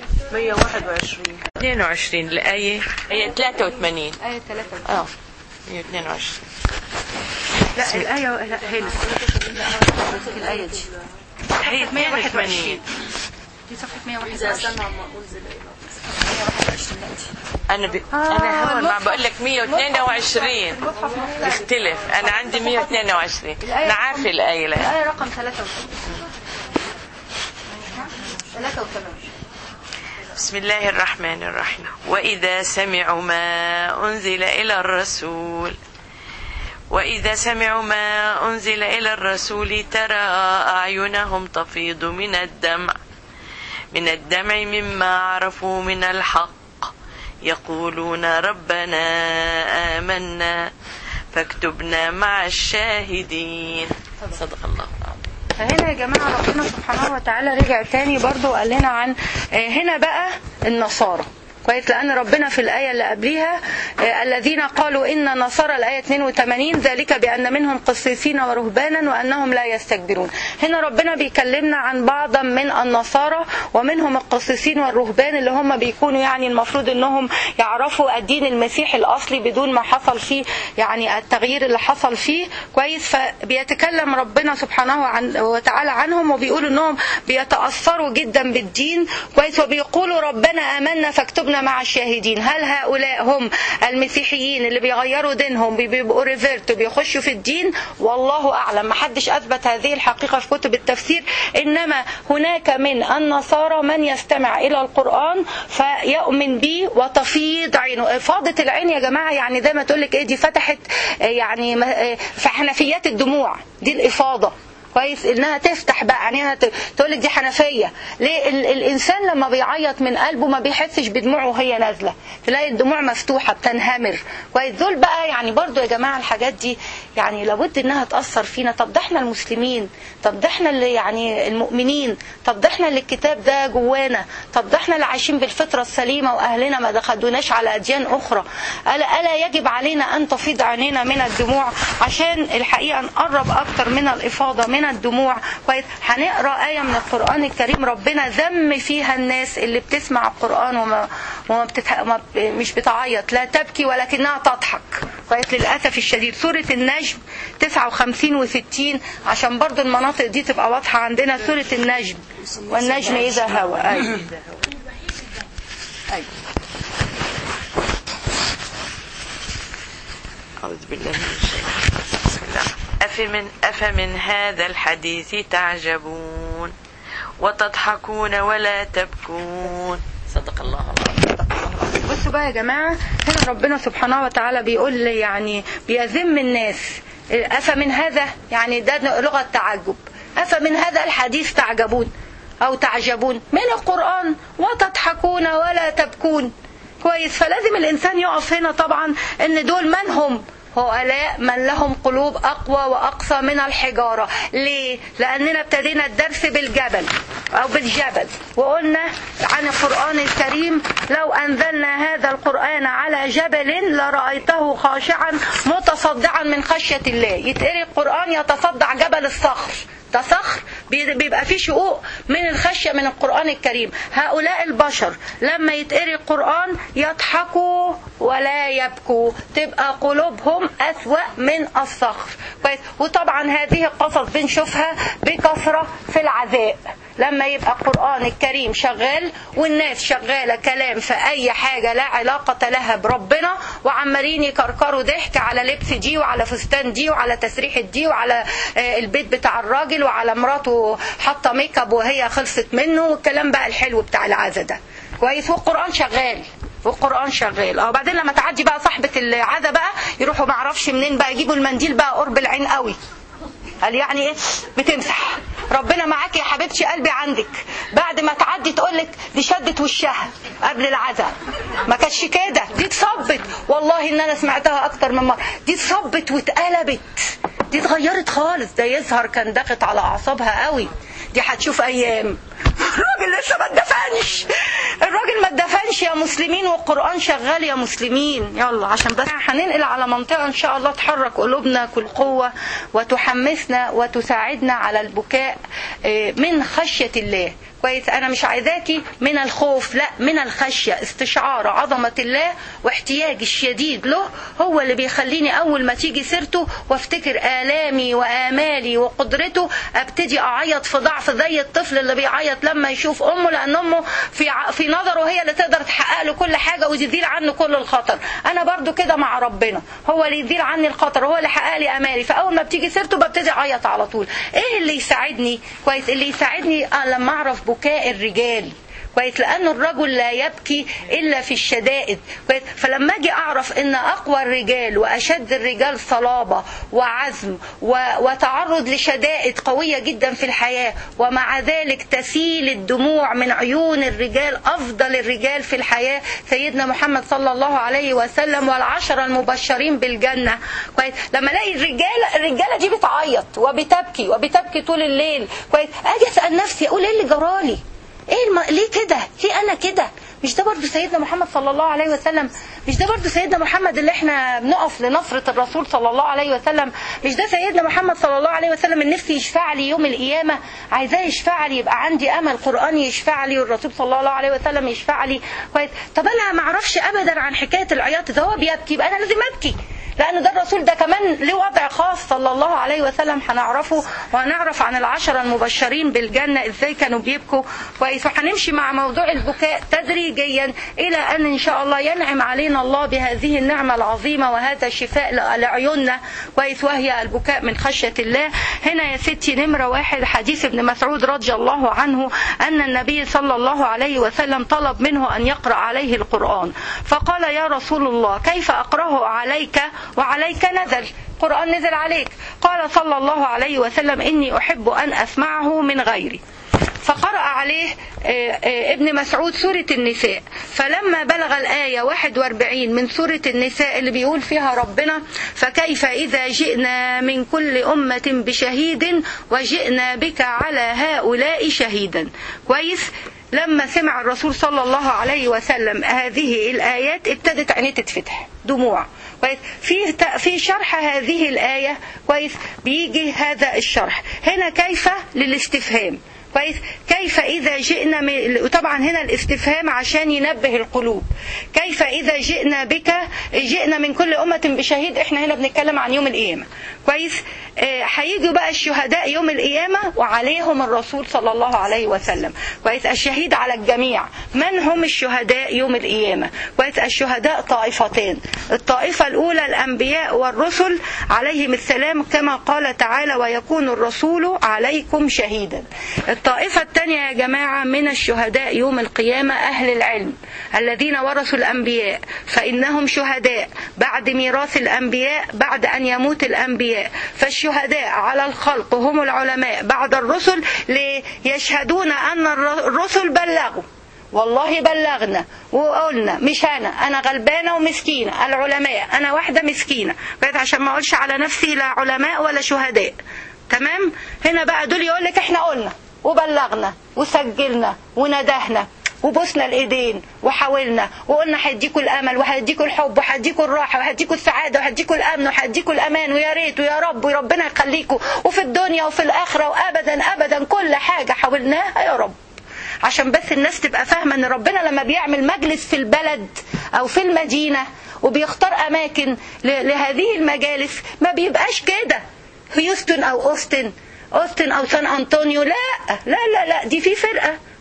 122 الآية هي 83 آية 83 122. لا الآية هنا الآية دي هي 121 دي صفحة 121. انا هون ما بقول لك 122 بيختلف. انا عندي 122. انا عارفه الآية الآية رقم 83. بسم الله الرحمن الرحيم. وإذا سمعوا ما أنزل إلى الرسول ترى أعينهم تفيض من الدمع مما عرفوا من الحق يقولون ربنا آمنا فاكتبنا مع الشاهدين. صدق الله. فهنا يا جماعة ربنا سبحانه وتعالى رجع تاني برضو قال لنا عن هنا بقى النصارى كويس، لأن ربنا في الآية اللي قبليها الذين قالوا إن نصارى الآية 82 ذلك بأن منهم قسيسين ورهبانا وأنهم لا يستكبرون. هنا ربنا بيكلمنا عن بعض من النصارى ومنهم القسيسين والرهبان اللي هم بيكونوا يعني المفروض أنهم يعرفوا الدين المسيحي الأصلي بدون ما حصل فيه يعني التغيير اللي حصل فيه كويس. فبيتكلم ربنا سبحانه وتعالى عنهم وبيقول أنهم بيتأثروا جدا بالدين كويس، وبيقولوا ربنا آمنا فاكتبنا مع الشاهدين. هل هؤلاء هم المسيحيين اللي بيغيروا دينهم بيبقوا ريفيرت وبيخشوا في الدين؟ والله أعلم، ما حدش أثبت هذه الحقيقة في كتب التفسير. إنما هناك من النصارى من يستمع إلى القرآن فيؤمن به وتفيض عينه. إفاضة العين يا جماعة يعني زي ما تقولك إيه، دي فتحت يعني في حنفيات الدموع، دي الإفاضة كويس، انها تفتح بقى عينيها تقول لك دي حنفيه. ليه؟ الانسان لما بيعيط من قلبه ما بيحسش بدموعه وهي نازله، تلاقي الدموع مفتوحه بتنهمر كويس. دول بقى يعني برضو يا جماعه الحاجات دي يعني لابد انها تاثر فينا. طب ده احنا المسلمين، طب ده احنا اللي يعني المؤمنين، طب ده احنا اللي الكتاب ده جوانا، طب ده احنا اللي عايشين بالفطره السليمه واهلنا ما دخلوناش على اديان اخرى. الا يجب علينا ان تفيض عينينا من الدموع عشان الحقيقه نقرب اكتر من الافاضه من الدموع كويس. هنقرا آية من القرآن الكريم ربنا ذم فيها الناس اللي بتسمع القرآن مش بتعيط، لا تبكي ولكنها تضحك كويس للأسف الشديد. سورة النجم 59 و60 عشان برضو المناطق دي تبقى واضحة عندنا. سورة النجم والنجم إذا هوى. أيوة. أعوذ بالله من الشيطان. بسم الله. أفمن هذا الحديث تعجبون وتضحكون ولا تبكون. صدق الله العظيم. بصوا بقى يا جماعة هنا ربنا سبحانه وتعالى بيقول لي يعني بيذم الناس. أفمن هذا يعني ده لغة تعجب. أفمن هذا الحديث تعجبون أو تعجبون من القرآن وتضحكون ولا تبكون كويس. فلازم الإنسان يقف هنا طبعا إن دول من هم؟ هؤلاء من لهم قلوب أقوى وأقسى من الحجارة. ليه؟ لأننا ابتدينا الدرس بالجبل أو بالجبل وقلنا عن القرآن الكريم لو أنزلنا هذا القرآن على جبل لرأيته خاشعا متصدعا من خشية الله. يتقري القرآن يتصدع جبل الصخر، ده صخر بيبقى فيه شقوق من الخشية من القرآن الكريم. هؤلاء البشر لما يتقري القرآن يضحكوا ولا يبكوا، تبقى قلوبهم أسوأ من الصخر كويس. وطبعا هذه القصص بنشوفها بكثرة في العزاء لما يبقى القرآن الكريم شغال والناس شغالة كلام في أي حاجة لا علاقة لها بربنا وعمالين يكركروا ضحك على لبس دي وعلى فستان دي وعلى تسريحة دي وعلى البيت بتاع الراجل وعلى مراته حاطة ميك اب وهي خلصت منه والكلام بقى الحلو بتاع العزا ده كويس. والقرآن شغال والقرآن شغال. بعدين لما تعدي بقى صاحبة العزا بقى يروحوا ما اعرفش منين بقى يجيبوا المنديل بقى قرب العين قوي، قال يعني ايه بتمسح ربنا معاك يا حبيبتي قلبي عندك، بعد ما تعدي تقولك دي شدت وشها قبل العزاء، ما كانتش كده، دي اتصبت، والله ان انا سمعتها اكتر من مرة، دي اتصبت واتقلبت، دي اتغيرت خالص، ده يظهر كان ضاغط على اعصابها قوي، دي هتشوف ايام. الراجل لسه ما اتدفنش، الراجل ما اتدفنش يا مسلمين، والقرآن شغال يا مسلمين. يلا عشان بس هننقل على منطقة ان شاء الله تحرك قلوبنا كل قوة وتحمسنا وتساعدنا على البكاء من خشية الله. كويس، انا مش عايزاكي من الخوف، لا، من الخشية، استشعار عظمة الله واحتياجي الشديد له هو اللي بيخليني اول ما تيجي سيرته وافتكر آلامي وآمالي وقدرته ابتدي اعيط في ضعف زي الطفل اللي بيعيط لما يشوف امه، لان امه في نظره هي اللي تقدر تحقق له كل حاجة وتزيل عنه كل الخطر. انا برضو كده مع ربنا، هو اللي يزيل عني الخطر، هو اللي حقق لي امالي، فاول ما بتيجي سيرته ببتدي اعيط على طول. ايه اللي يساعدني؟ كويس، اللي يساعدني لما اعرف بكاء الرجال. كويس، لأن الرجل لا يبكي إلا في الشدائد. كويس، فلما أجي أعرف إن أقوى الرجال وأشد الرجال صلابة وعزم وتعرض لشدائد قوية جدا في الحياة، ومع ذلك تسيل الدموع من عيون الرجال، أفضل الرجال في الحياة سيدنا محمد صلى الله عليه وسلم والعشرة المبشرين بالجنة. كويس، لما ألاقي الرجالة دي بتعيط وبتبكي طول الليل، كويس، أجي أسأل نفسي أقول إيه اللي جرالي؟ ليه كده؟ ليه انا كده؟ مش ده برضو سيدنا محمد صلى الله عليه وسلم؟ مش ده برضو سيدنا محمد اللي احنا بنقف لنصرة الرسول صلى الله عليه وسلم؟ مش ده سيدنا محمد صلى الله عليه وسلم اللي نفسي يشفع لي يوم القيامة؟ عايزاه يشفع لي، يبقى عندي امل قرآني يشفع لي والرسول صلى الله عليه وسلم يشفع لي. كويس، طب انا ما اعرفش ابدا عن حكاية العياط، ده هو بيبكي يبقى انا لازم ابكي، لأن ده الرسول ده كمان له وضع خاص صلى الله عليه وسلم هنعرفه، وهنعرف عن العشرة المبشرين بالجنة ازاي كانوا بيبكوا. كويس، وهنمشي مع موضوع البكاء تدريجيا إلى أن إن شاء الله ينعم علينا الله بهذه النعمة العظيمة وهذا الشفاء لعيوننا. كويس، وهي البكاء من خشية الله. هنا يا ستي نمرة 1 حديث ابن مسعود رضي الله عنه أن النبي صلى الله عليه وسلم طلب منه أن يقرأ عليه القرآن، فقال يا رسول الله كيف أقرأه عليك وعليك نزل، القرآن نزل عليك. قال صلى الله عليه وسلم إني أحب أن أسمعه من غيري. فقرأ عليه ابن مسعود سورة النساء، فلما بلغ الآية 41 من سورة النساء اللي بيقول فيها ربنا فكيف إذا جئنا من كل أمة بشهيد وجئنا بك على هؤلاء شهيدا. كويس، لما سمع الرسول صلى الله عليه وسلم هذه الآيات ابتدت عينيه تتفتح دموع. كويس، في شرح هذه الآية كويس بيجي هذا الشرح هنا كيف للاستفهام. كويس، كيف إذا جئنا طبعا هنا الاستفهام عشان ينبه القلوب. كيف إذا جئنا بك، جئنا من كل أمة بشهيد، احنا هنا بنتكلم عن يوم القيامة. كويس، هيجوا بقى الشهداء يوم القيامة وعليهم الرسول صلى الله عليه وسلم. كويس، الشهيد على الجميع. من هم الشهداء يوم القيامة؟ كويس، الشهداء طائفتين، الطائفة الأولى الأنبياء والرسل عليهم السلام كما قال تعالى ويكون الرسول عليكم شهيدا. الطائفة الثانية يا جماعة من الشهداء يوم القيامة أهل العلم الذين ورثوا الأنبياء، فإنهم شهداء بعد ميراث الأنبياء، بعد أن يموت الأنبياء. فالشهداء على الخلق هم العلماء بعد الرسل، ليشهدون أن الرسل بلغوا، والله بلغنا وقلنا، مش أنا غلبانة ومسكينة، العلماء أنا واحدة مسكينة، عشان ما أقولش على نفسي لا علماء ولا شهداء. تمام، هنا بقى دول يقولك احنا قلنا وبلغنا وسجلنا وندهنا وبوسنا الايدين وحاولنا وقلنا هديكوا الامل وهديكوا الحب وهديكوا الراحه وهديكوا السعاده وهديكوا الامن وهديكوا الامان ويا ريت ويا رب وربنا يخليكوا وفي الدنيا وفي الاخره وابدا ابدا كل حاجه حاولناها يا رب. عشان بس الناس تبقى فاهمه ان ربنا لما بيعمل مجلس في البلد او في المدينه وبيختار اماكن لهذه المجالس ما بيبقاش كده هيوستن او اوستن او سان انطونيو، لا لا لا لا، دي في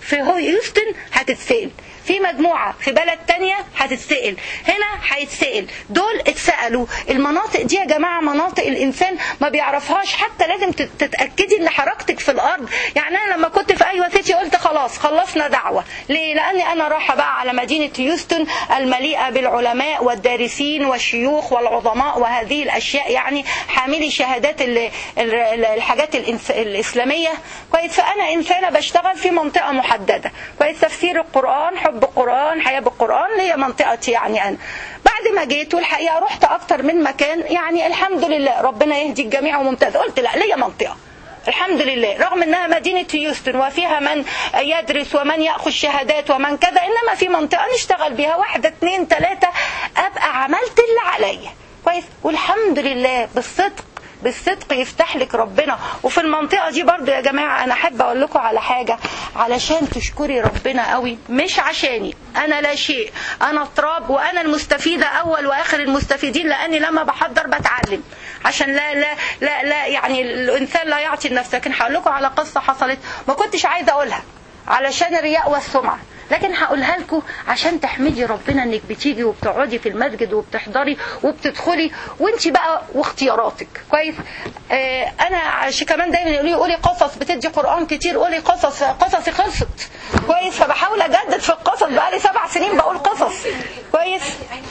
في هيوستن هتتسأل، في مجموعة في بلد تانية هتتسأل، هنا هيتسأل. دول اتسألوا. المناطق دي يا جماعة مناطق الإنسان ما بيعرفهاش، حتى لازم تتأكدي ان حركتك في الأرض. يعني أنا لما كنت في أيوة سيتي قلت خلاص خلصنا دعوة. ليه؟ لأني أنا رايحة بقى على مدينة هيوستن المليئة بالعلماء والدارسين والشيوخ والعظماء وهذه الأشياء، يعني حاملي شهادات الحاجات الإسلامية. كويس. فأنا إنسانة بشتغل في منطقة محددة. كويس. تفسير القرآن، حب القرآن، حياة بالقرآن هي منطقتي. يعني أنا بعد ما جيت والحقيقة رحت أكتر من مكان، يعني الحمد لله ربنا يهدي الجميع وممتاز. قلت لا ليا منطقة الحمد لله، رغم انها مدينة هيوستن وفيها من يدرس ومن يأخذ شهادات ومن كذا، انما في منطقة نشتغل بها 1 2 3 ابقى عملت اللي عليا. كويس. والحمد لله بالصدق يفتح لك ربنا. وفي المنطقة دي برضو يا جماعة أنا أحب أقول لكم على حاجة علشان تشكري ربنا قوي، مش عشاني أنا لا شيء، أنا تراب وأنا المستفيدة أول وآخر المستفيدين، لأني لما بحضر بتعلم عشان لا يعني الإنسان لا يعطي النفس. لكن هقول لكم على قصة حصلت ما كنتش عايزة أقولها علشان الرياء والسمعة، لكن هقولها لكم عشان تحمدي ربنا انك بتيجي وبتقعدي في المسجد وبتحضري وبتدخلي وانت بقى واختياراتك. كويس. انا كمان دايما يقولوا لي قولي قصص، بتدي قرآن كتير، قولي قصصي خلصت. كويس. فبحاول اجدد في القصص، بقالي 7 سنين بقول قصص. كويس.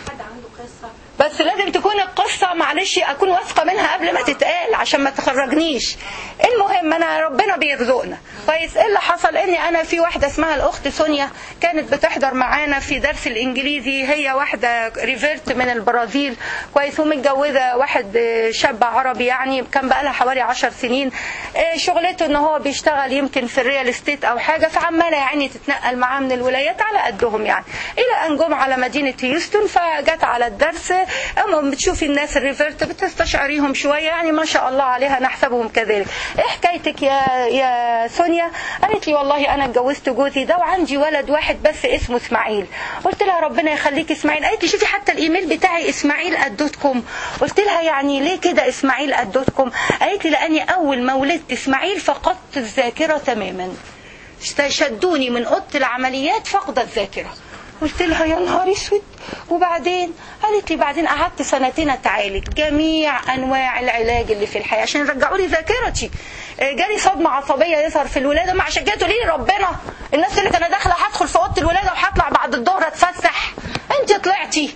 بس لازم تكون القصة معلش أكون واثقة منها قبل ما تتقال عشان ما تخرجنيش. المهم أنا ربنا بيرزقنا. كويس. إيه اللي حصل؟ إني أنا في واحدة اسمها الأخت سونيا كانت بتحضر معانا في درس الإنجليزي. هي واحدة ريفيرت من البرازيل. كويس. ومتجوزة واحد شاب عربي، يعني كان بقى لها حوالي 10 سنين. شغلته إن هو بيشتغل يمكن في الريال استيت أو حاجة، فعمالة يعني تتنقل معاه من الولايات على قدهم يعني، إلى أن جم على مدينة هيوستن. فجت على الدرس، أما بتشوفي الناس الريفيرت بتستشعريهم شوية، يعني ما شاء الله عليها نحسبهم كذلك. ايه حكايتك يا سونيا؟ قالت لي والله انا اتجوزت جوزي ده وعندي ولد واحد بس اسمه اسماعيل. قلت لها ربنا يخليك اسماعيل. قالت لي شوفي حتى الايميل بتاعي اسماعيل@.com. قلت لها يعني ليه كده اسماعيل@.com؟ قالت لي لاني اول ما ولدت اسماعيل فقدت الذاكرة تماما، شدوني من اوضه العمليات فقد الذاكرة. قلت لها يا نهار اسود. وبعدين قالت لي بعدين قعدت 2 سنين اتعالج جميع انواع العلاج اللي في الحياه عشان يرجعوا لي ذاكرتي. جالي صدمه عصبيه يظهر في الولاده، ما عشان كده تقولي لي ربنا الناس اللي كانت داخله هدخل في اوضه الولاده وهطلع بعد الظهر اتفسح، انت طلعتي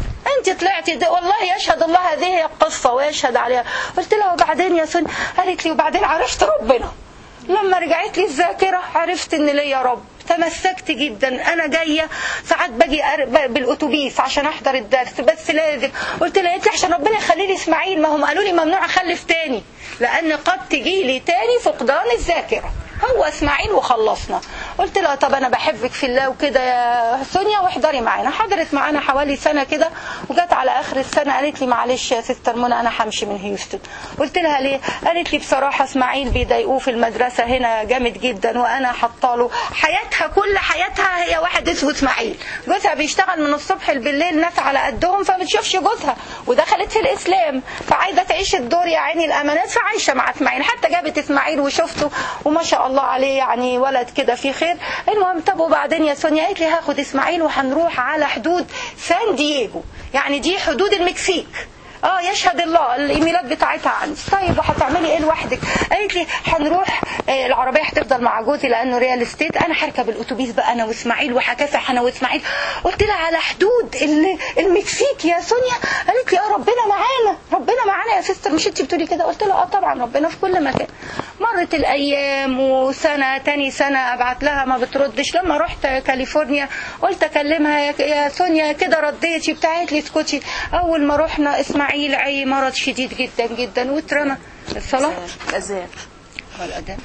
والله يشهد الله هذه هي القصه ويشهد عليها. قلت لها وبعدين يا سن؟ قالت لي وبعدين عرفت ربنا لما رجعت لي الذاكره، عرفت ان ليا رب. تمسكت جدا. انا جايه ساعات باجي بالاتوبيس عشان احضر الدرس، بس لازم قلت لها عشان ربنا يخلي لي اسماعيل، ما هم قالوا لي ممنوع اخلف تاني لان قد تجي لي تاني فقدان الذاكره، هو اسماعيل وخلصنا. قلت لها طب انا بحبك في الله وكده يا سونيا واحضري معانا. حضرت معانا حوالي سنه كده، وجت على اخر السنه قالت لي معلش يا ستر منى انا همشي من هيوستن. قلت لها ليه؟ قالت لي بصراحه اسماعيل بيضايقوه في المدرسه هنا جامد جدا، وانا حاطه حياتها كل حياتها هي واحد اسمه اسماعيل. جوزها بيشتغل من الصبح بالليل، ناس على قدهم فبتشوفش جوزها، ودخلت في الاسلام فعايزه تعيش الدور يا عيني الامانات، فعايشه مع اسماعيل. حتى جابت اسماعيل وشفته وما شاء الله عليه، يعني ولد كده في خير. المهم طب وبعدين يا سونيا؟ قالت لي هاخد اسماعيل وهنروح على حدود سان دييغو، يعني دي حدود المكسيك. يشهد الله الايميلات بتاعتها عندي. طيب وهتعملي ايه لوحدك؟ قالت لي هنروح، العربيه هتفضل مع جوزي لانه ريال استيت، انا هركب الاتوبيس بقى انا واسماعيل وهكافح انا واسماعيل. قلت لها على حدود المكسيك يا سونيا؟ قالت لي ربنا معانا يا سيستر، مش انت بتقولي كده؟ قلت لها طبعا ربنا في كل مكان. مرت الايام وسنه تاني سنه ابعت لها ما بتردش. لما رحت كاليفورنيا قلت اكلمها يا سونيا كده رديتي بتاعت لي اسكتي. اول ما رحنا اسماعيل عي مرض شديد جدا جدا واترمى. الصلاه الاذان والاذان.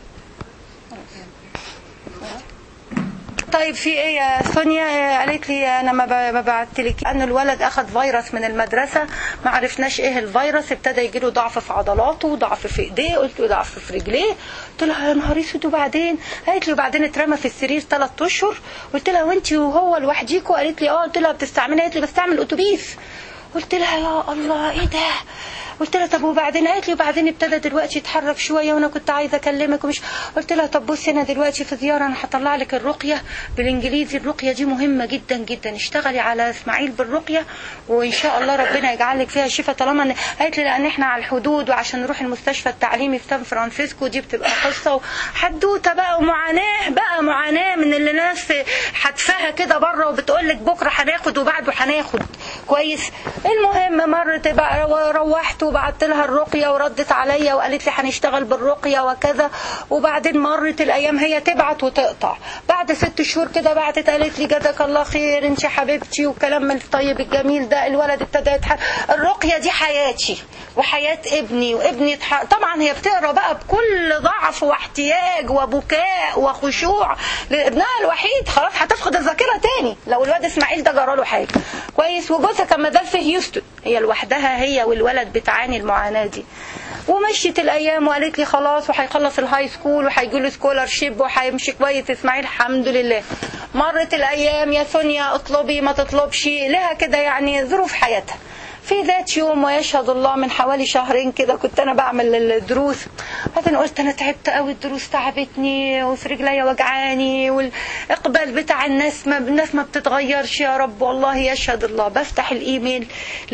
طيب في ايه يا سونيا؟ قالت لي انا ما بعتلك ان الولد اخذ فيروس من المدرسه، ما عرفناش ايه الفيروس، ابتدى يجيله ضعف في عضلاته وضعف في ايديه. قلت له ضعف في رجليه. قلت لها يا نهار اسود. وبعدين؟ قالت لي وبعدين اترمى في السرير 3 اشهر. قلت لها وانت وهو لوحديكوا؟ قالت لي قلت لها بتستعملي؟ قالت لي بستعمل اتوبيس. قلت لها يا الله ايه ده؟ قلت لها طب وبعدين؟ قالت لي وبعدين ابتدى دلوقتي يتحرك شويه وانا كنت عايزه اكلمك ومش. قلت لها طب بصي انا دلوقتي في زياره، انا هطلع لك الرقيه بالانجليزي، الرقيه دي مهمه جدا جدا، اشتغلي على اسماعيل بالرقيه وان شاء الله ربنا يجعل لك فيها شفاء. طالما قالت لي لان احنا على الحدود وعشان نروح المستشفى التعليمي في سان فرانسيسكو دي بتبقى قصه وحدوته بقى ومعاناه بقى، معاناه من اللي ناس حتفاها كده بره وبتقول لك بكره هناخد وبعده هناخد كويس. المهم مرت بقى، روحت وبعت لها الرقيه وردت عليا وقالت لي هنشتغل بالرقيه وكذا. وبعدين مرت الايام، هي تبعت وتقطع. بعد 6 شهور كده بعتت قالت لي جزاك الله خير انت حبيبتي وكلام من الطيب الجميل ده. الولد ابتدى الرقيه دي حياتي وحياه ابني، وابني طبعا هي بتقرا بقى بكل ضعف واحتياج وبكاء وخشوع لابنها الوحيد، خلاص هتفقد الذاكره تاني لو الواد اسماعيل ده جرى له حاجه كويس. وجوزها كان مازال في هيوستن، هي لوحدها هي والولد بتعاني المعاناه دي. ومشيت الايام وقالت لي خلاص وهيخلص الهاي سكول وهيجي له سكولارشيب وهيمشي كويس اسماعيل الحمد لله. مرت الايام، يا سونيا اطلبي ما تطلبش لها كده يعني ظروف حياتها. في ذات يوم ويشهد الله من حوالي شهرين كده كنت انا بعمل الدروس، بعدين قلت انا تعبت قوي، الدروس تعبتني وفي رجليا وجعاني والاقبال بتاع الناس ما بتتغيرش يا رب والله يشهد الله. بفتح الايميل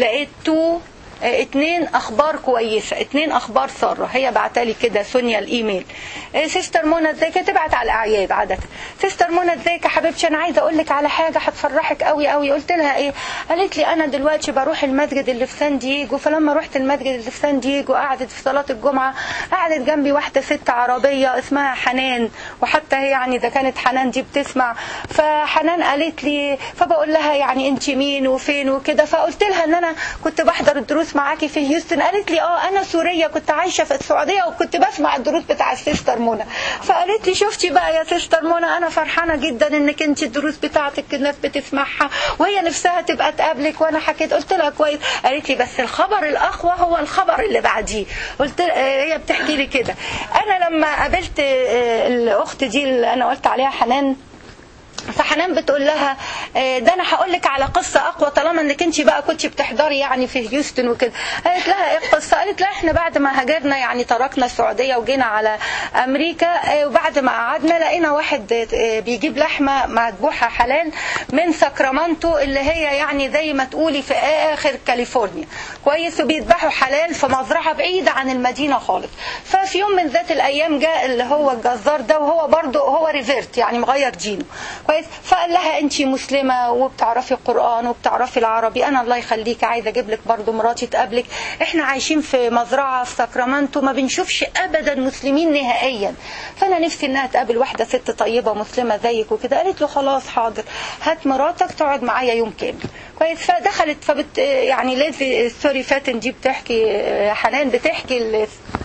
لقيته 2 اخبار كويسه، 2 اخبار ساره. هي بعتالي كده سونيا الايميل، سيستر منى ازيك، تبعت على الاعياد عاده، سيستر منى ازيك يا حبيبتي انا عايزه اقول لك على حاجه هتفرحك قوي قوي. قلت لها ايه؟ قالت لي انا دلوقتي بروح المسجد اللي في سان دييجو، فلما رحت المسجد اللي في سان دييجو قعدت في صلاه الجمعه، قعدت جنبي واحده ست عربيه اسمها حنان، وحتى هي يعني اذا كانت حنان دي بتسمع، فحنان قالت لي، فبقول لها يعني انت مين وفين وكده، فقلت لها ان انا كنت بحضر الدروس معاكي في هيوستن. قالت لي انا سوريه كنت عايشه في السعوديه وكنت بسمع الدروس بتاع السيستر منى. فقالت لي شفتي بقى يا سيستر منى انا فرحانه جدا انك انت الدروس بتاعتك الناس بتسمعها وهي نفسها تبقى تقابلك. وانا حكيت قلت لها كويس. قالت لي بس الخبر الاقوى هو الخبر اللي بعديه. قلت هي بتحكي لي كده، انا لما قابلت الاخت دي اللي انا قلت عليها حنان، فحنان بتقول لها ده انا هقول لك على قصه اقوى طالما انك انت بقى كنت بتحضري يعني في هيوستن وكده. قالت لها ايه القصه؟ قالت لها احنا بعد ما هاجرنا يعني تركنا السعوديه وجينا على امريكا، وبعد ما قعدنا لقينا واحد بيجيب لحمه مذبوحه حلال من ساكرامنتو اللي هي يعني زي ما تقولي في اخر كاليفورنيا كويس، وبيذبحوا حلال في مزرعه بعيده عن المدينه خالص. ففي يوم من ذات الايام جاء اللي هو الجزار ده، وهو برضه هو ريفيرت يعني مغير دينه كويس، فقال لها انت مسلمه وبتعرفي القران وبتعرفي العربي، انا الله يخليك عايزه اجيب لك برضه مراتي تقابلك، احنا عايشين في مزرعه في ساكرامنتو ما بنشوفش ابدا مسلمين نهائيا، فانا نفسي انها تقابل واحده ست طيبه مسلمه زيك وكده. قالت له خلاص حاضر هات مراتك تقعد معايا يوم كامل كويس. فدخلت يعني ليزي ستوري فاتن دي بتحكي، حنان بتحكي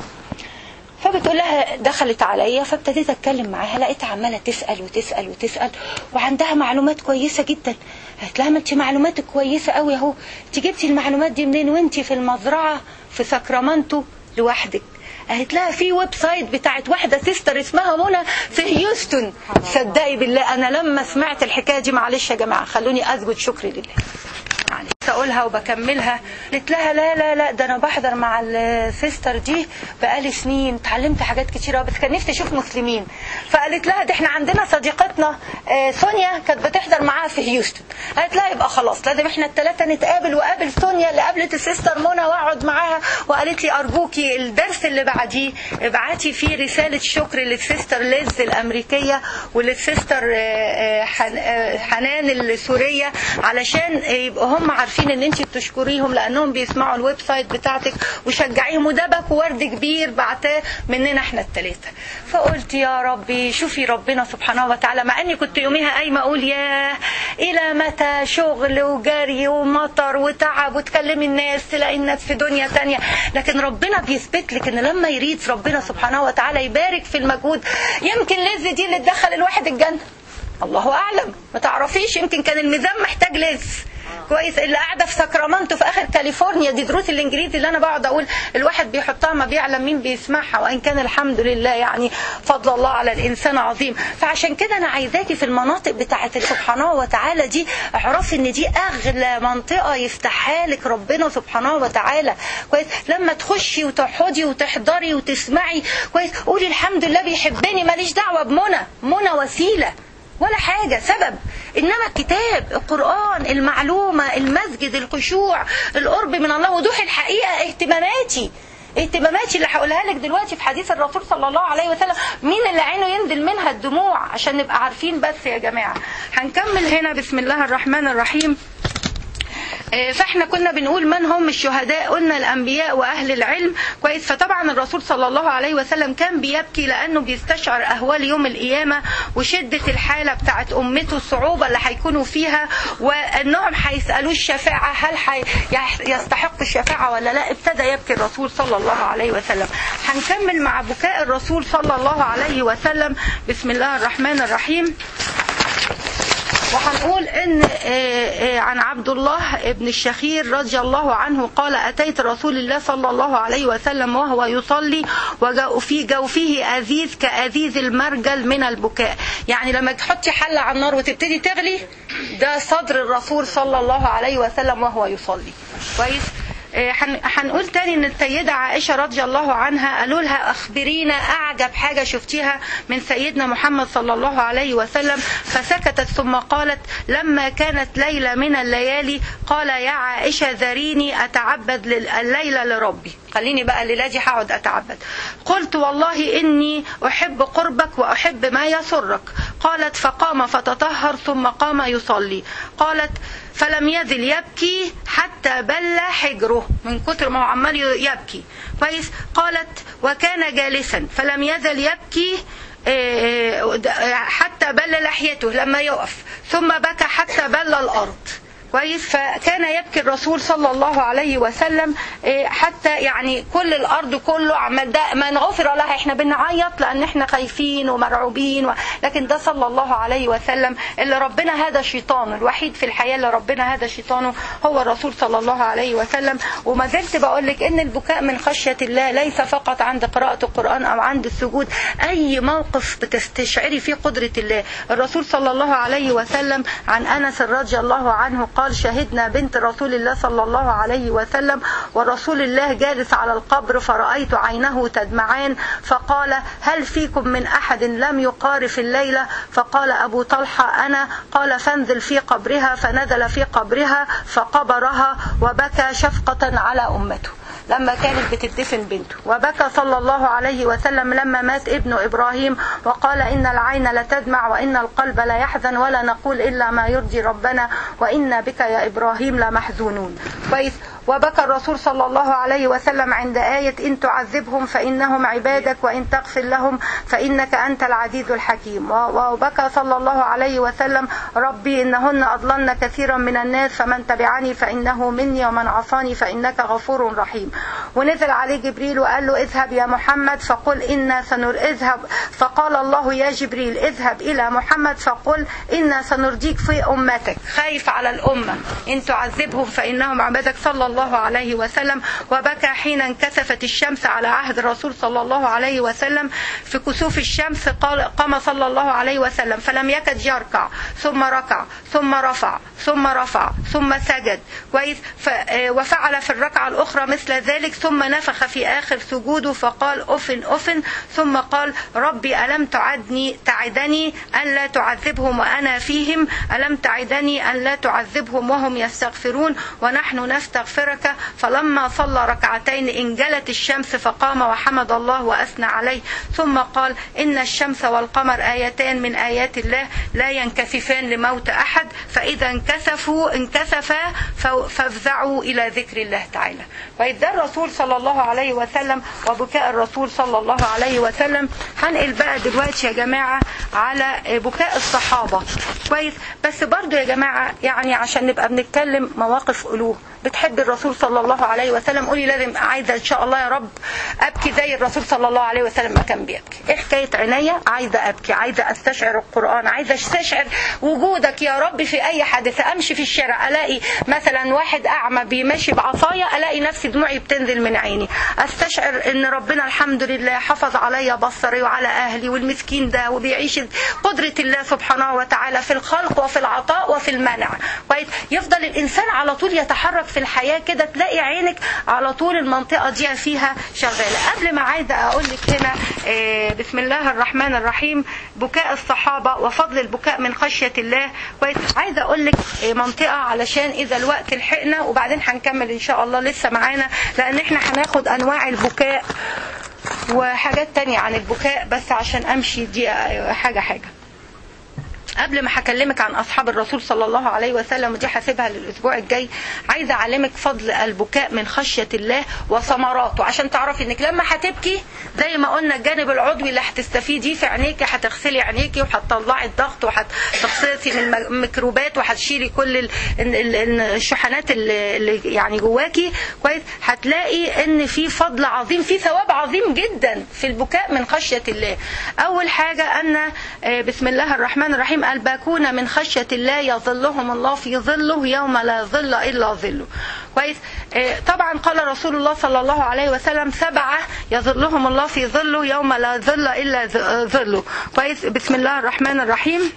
فبتقول لها دخلت عليا فابتديت اتكلم معاها، لقيتها عماله تسال وتسال وتسال وعندها معلومات كويسه جدا. قالت لها ما انت معلوماتك كويسه قوي اهو، انت جبتي المعلومات دي منين وانت في المزرعه في ساكرامنتو لوحدك؟ قالت لها في ويب سايت بتاعت واحده سيستر اسمها منى في هيوستن. صدقي بالله انا لما سمعت الحكايه دي، معلش يا جماعه خلوني اسجد شكري لله يعني اقولها وبكملها. قلت لها لا لا لا ده انا بحضر مع السيستر دي بقالي سنين، اتعلمت حاجات كتيره بس كان نفسي اشوف مسلمين. فقالت لها ده احنا عندنا صديقتنا سونيا كانت بتحضر معاها في هيوستن. قالت لها يبقى خلاص لازم احنا الثلاثه نتقابل، وقابل سونيا اللي قابلت السيستر منى واقعد معاها. وقالت لي ارجوكي الدرس اللي بعديه ابعتي فيه رساله شكر للسيستر ليز الامريكيه وللسيستر حنان السوريه، علشان يبقوا هم عارفين ان انت بتشكريهم لانهم بيسمعوا الويب سايت بتاعتك، وشجعيهم. وده باك ورد كبير بعتاه مننا احنا الثلاثه. فقلت يا ربي شوفي ربنا سبحانه وتعالى، مع اني كنت يوميها قايمه اقول يا الى متى شغل وجري ومطر وتعب وتكلمي الناس تلاقي الناس في دنيا تانية، لكن ربنا بيثبت لك ان لما يريد ربنا سبحانه وتعالى يبارك في المجهود. يمكن لز دي اللي تدخل الواحد الجنه، الله اعلم، ما تعرفيش، يمكن كان الميزان محتاج لز كويس، اللي قاعده في ساكرامنتو في اخر كاليفورنيا، دي دروس الانجليزي اللي انا بقعد اقول الواحد بيحطها ما بيعلم مين بيسمعها، وان كان الحمد لله يعني فضل الله على الانسان عظيم. فعشان كده انا عايزاكي في المناطق بتاعه سبحانه وتعالى دي اعرفي ان دي اغلى منطقه يفتحها لك ربنا سبحانه وتعالى. كويس، لما تخشي وتقعدي وتحضري وتسمعي كويس، قولي الحمد لله بيحبني، ماليش دعوه بمنى وسيله ولا حاجة سبب، إنما الكتاب، القرآن، المعلومة، المسجد، الخشوع، القرب من الله، وضوح الحقيقة. اهتماماتي اللي هقولها لك دلوقتي في حديث الرسول صلى الله عليه وسلم، مين اللي عينه ينزل منها الدموع، عشان نبقى عارفين بس يا جماعة. هنكمل هنا بسم الله الرحمن الرحيم. فاحنا كنا بنقول من هم الشهداء، قلنا الانبياء واهل العلم. كويس، فطبعا الرسول صلى الله عليه وسلم كان بيبكي لانه بيستشعر اهوال يوم القيامه وشده الحاله بتاعت امته، الصعوبه اللي هيكونوا فيها، وانهم هيسالوه الشفاعه، هل يستحق الشفاعه ولا لا. ابتدى يبكي الرسول صلى الله عليه وسلم. هنكمل مع بكاء الرسول صلى الله عليه وسلم بسم الله الرحمن الرحيم. وهنقول ان عن عبد الله بن الشخير رضي الله عنه قال: اتيت رسول الله صلى الله عليه وسلم وهو يصلي وفي جوفه أذيذ كأذيذ المرجل من البكاء. يعني لما تحطي حلة على النار وتبتدي تغلي، ده صدر الرسول صلى الله عليه وسلم وهو يصلي. كويس. هنقول تاني ان السيدة عائشة رضي الله عنها قالوا لها: اخبرينا اعجب حاجة شفتيها من سيدنا محمد صلى الله عليه وسلم. فسكتت ثم قالت: لما كانت ليلة من الليالي قال: يا عائشة ذريني اتعبد الليلة لربي، خليني بقى الليلة دي هقعد اتعبد. قلت: والله اني احب قربك واحب ما يسرك. قالت: فقام فتطهر ثم قام يصلي. قالت: فلم يزل يبكي حتى بل حجره، من كتر ما هو عمال يبكي. كويس. قالت: وكان جالسا فلم يزل يبكي حتى بل لحيته، لما يقف، ثم بكى حتى بل الأرض. كويس. فكان يبكي الرسول صلى الله عليه وسلم حتى يعني كل الارض كله عمال، ده من غفر لها، احنا بنعيط لان احنا خايفين ومرعوبين لكن ده صلى الله عليه وسلم اللي ربنا هدى شيطانه، الوحيد في الحياه اللي ربنا هدى شيطانه هو الرسول صلى الله عليه وسلم. وما زلت بقول لك ان البكاء من خشيه الله ليس فقط عند قراءه القران او عند السجود، اي موقف بتستشعري فيه قدره الله. الرسول صلى الله عليه وسلم عن انس رضي الله عنه قال: شهدنا بنت رسول الله صلى الله عليه وسلم ورسول الله جالس على القبر، فرأيت عينه تدمعان، فقال: هل فيكم من أحد لم يقارف الليلة؟ فقال أبو طلحة: أنا. قال: فانزل في قبرها. فنزل في قبرها فقبرها وبكى شفقة على أمته لما كانت بتدفن بنته. وبكى صلى الله عليه وسلم لما مات ابن إبراهيم، وقال: إن العين لتدمع وإن القلب لا يحزن ولا نقول إلا ما يرضي ربنا وإنا بك يا إبراهيم لمحزونون. كويس. وبكى الرسول صلى الله عليه وسلم عند آية: إن تعذبهم فإنهم عبادك وإن تغفر لهم فإنك أنت العزيز الحكيم. وبكى صلى الله عليه وسلم: ربي إنهن أضللن كثيرا من الناس فمن تبعني فإنه مني ومن عصاني فإنك غفور رحيم. ونزل عليه جبريل وقال له: اذهب يا محمد فقل إنا اذهب. فقال الله: يا جبريل اذهب إلى محمد فقل إنا سنرضيك في أمتك. خايف على الأمة، إن تعذبهم فإنهم عبادك صلى الله عليه وسلم. وبكى حين انكسفت الشمس على عهد الرسول صلى الله عليه وسلم. في كسوف الشمس قام صلى الله عليه وسلم فلم يكد يركع، ثم ركع ثم رفع ثم رفع ثم سجد. كويس. وفعل في الركعة الأخرى مثل ذلك، ثم نفخ في آخر سجوده فقال: أفن. ثم قال: ربي ألم تعدني أن لا تعذبهم وأنا فيهم؟ ألم تعدني أن لا تعذبهم وهم يستغفرون ونحن نستغفرك؟ فلما صلى ركعتين انجلت الشمس فقام وحمد الله وأثنى عليه، ثم قال: إن الشمس والقمر آيتان من آيات الله لا ينكسفان لموت أحد، فإذا انكسفا فافزعوا إلى ذكر الله تعالى. وإذا الرسول صلى الله عليه وسلم وبكاء الرسول صلى الله عليه وسلم. هنقل بقى دلوقتي يا جماعة على بكاء الصحابة. كويس. بس برضو يا جماعة يعني عشان نبقى بنتكلم مواقف قلوب، بتحبي الرسول صلى الله عليه وسلم قولي لازم عايزه ان شاء الله يا رب ابكي زي الرسول صلى الله عليه وسلم ما كان بيبكي. ايه حكايه عينيا؟ عايزه ابكي، عايزه استشعر القران، عايزه استشعر وجودك يا رب في اي حادثه. امشي في الشارع الاقي مثلا واحد اعمى بيمشي بعصايه، الاقي نفسي دموعي بتنزل من عيني. استشعر ان ربنا الحمد لله حفظ علي بصري وعلى اهلي، والمسكين ده وبيعيش قدره الله سبحانه وتعالى في الخلق وفي العطاء وفي المنع. كويس؟ يفضل الانسان على طول يتحرك في الحياه كده، تلاقي عينك على طول المنطقه دي فيها شغاله. قبل ما عايزه اقول لك هنا بسم الله الرحمن الرحيم بكاء الصحابه وفضل البكاء من خشيه الله. كويس؟ عايزه اقول لك منطقه علشان اذا الوقت لحقنا، وبعدين هنكمل ان شاء الله لسه معانا، لان احنا هناخد انواع البكاء وحاجات تانية عن البكاء، بس عشان امشي دي حاجه. قبل ما هكلمك عن أصحاب الرسول صلى الله عليه وسلم، ودي هسيبها للأسبوع الجاي، عايزة أعلمك فضل البكاء من خشية الله وثمراته، عشان تعرفي إنك لما هتبكي زي ما قلنا الجانب العضوي اللي هتستفيديه في عينيكي، هتغسلي عينيكي وهتطلعي الضغط وهتخصصي من الميكروبات وهتشيلي كل الشحنات اللي يعني جواكي. كويس؟ هتلاقي إن في فضل عظيم، في ثواب عظيم جدا في البكاء من خشية الله. أول حاجة أن بسم الله الرحمن الرحيم الباكون من خشية الله يظلهم الله في ظله يوم لا ظل إلا ظله. كويس؟ طبعا قال رسول الله صلى الله عليه وسلم 7 يظلهم الله في ظله يوم لا ظل إلا ظله. كويس؟ بسم الله الرحمن الرحيم.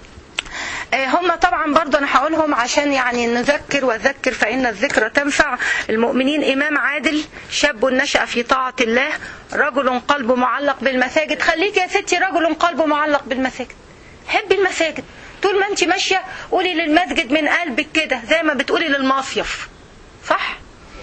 هم طبعا برضه انا هقولهم عشان يعني نذكر وذكر فإن الذكر تنفع المؤمنين. إمام عادل، شاب نشأ في طاعة الله، رجل قلبه معلق بالمساجد. خليك يا ستي رجل قلبه معلق بالمساجد، حبي المساجد، طول ما انت ماشيه قولي للمسجد من قلبك كده زي ما بتقولي للمصيف، صح؟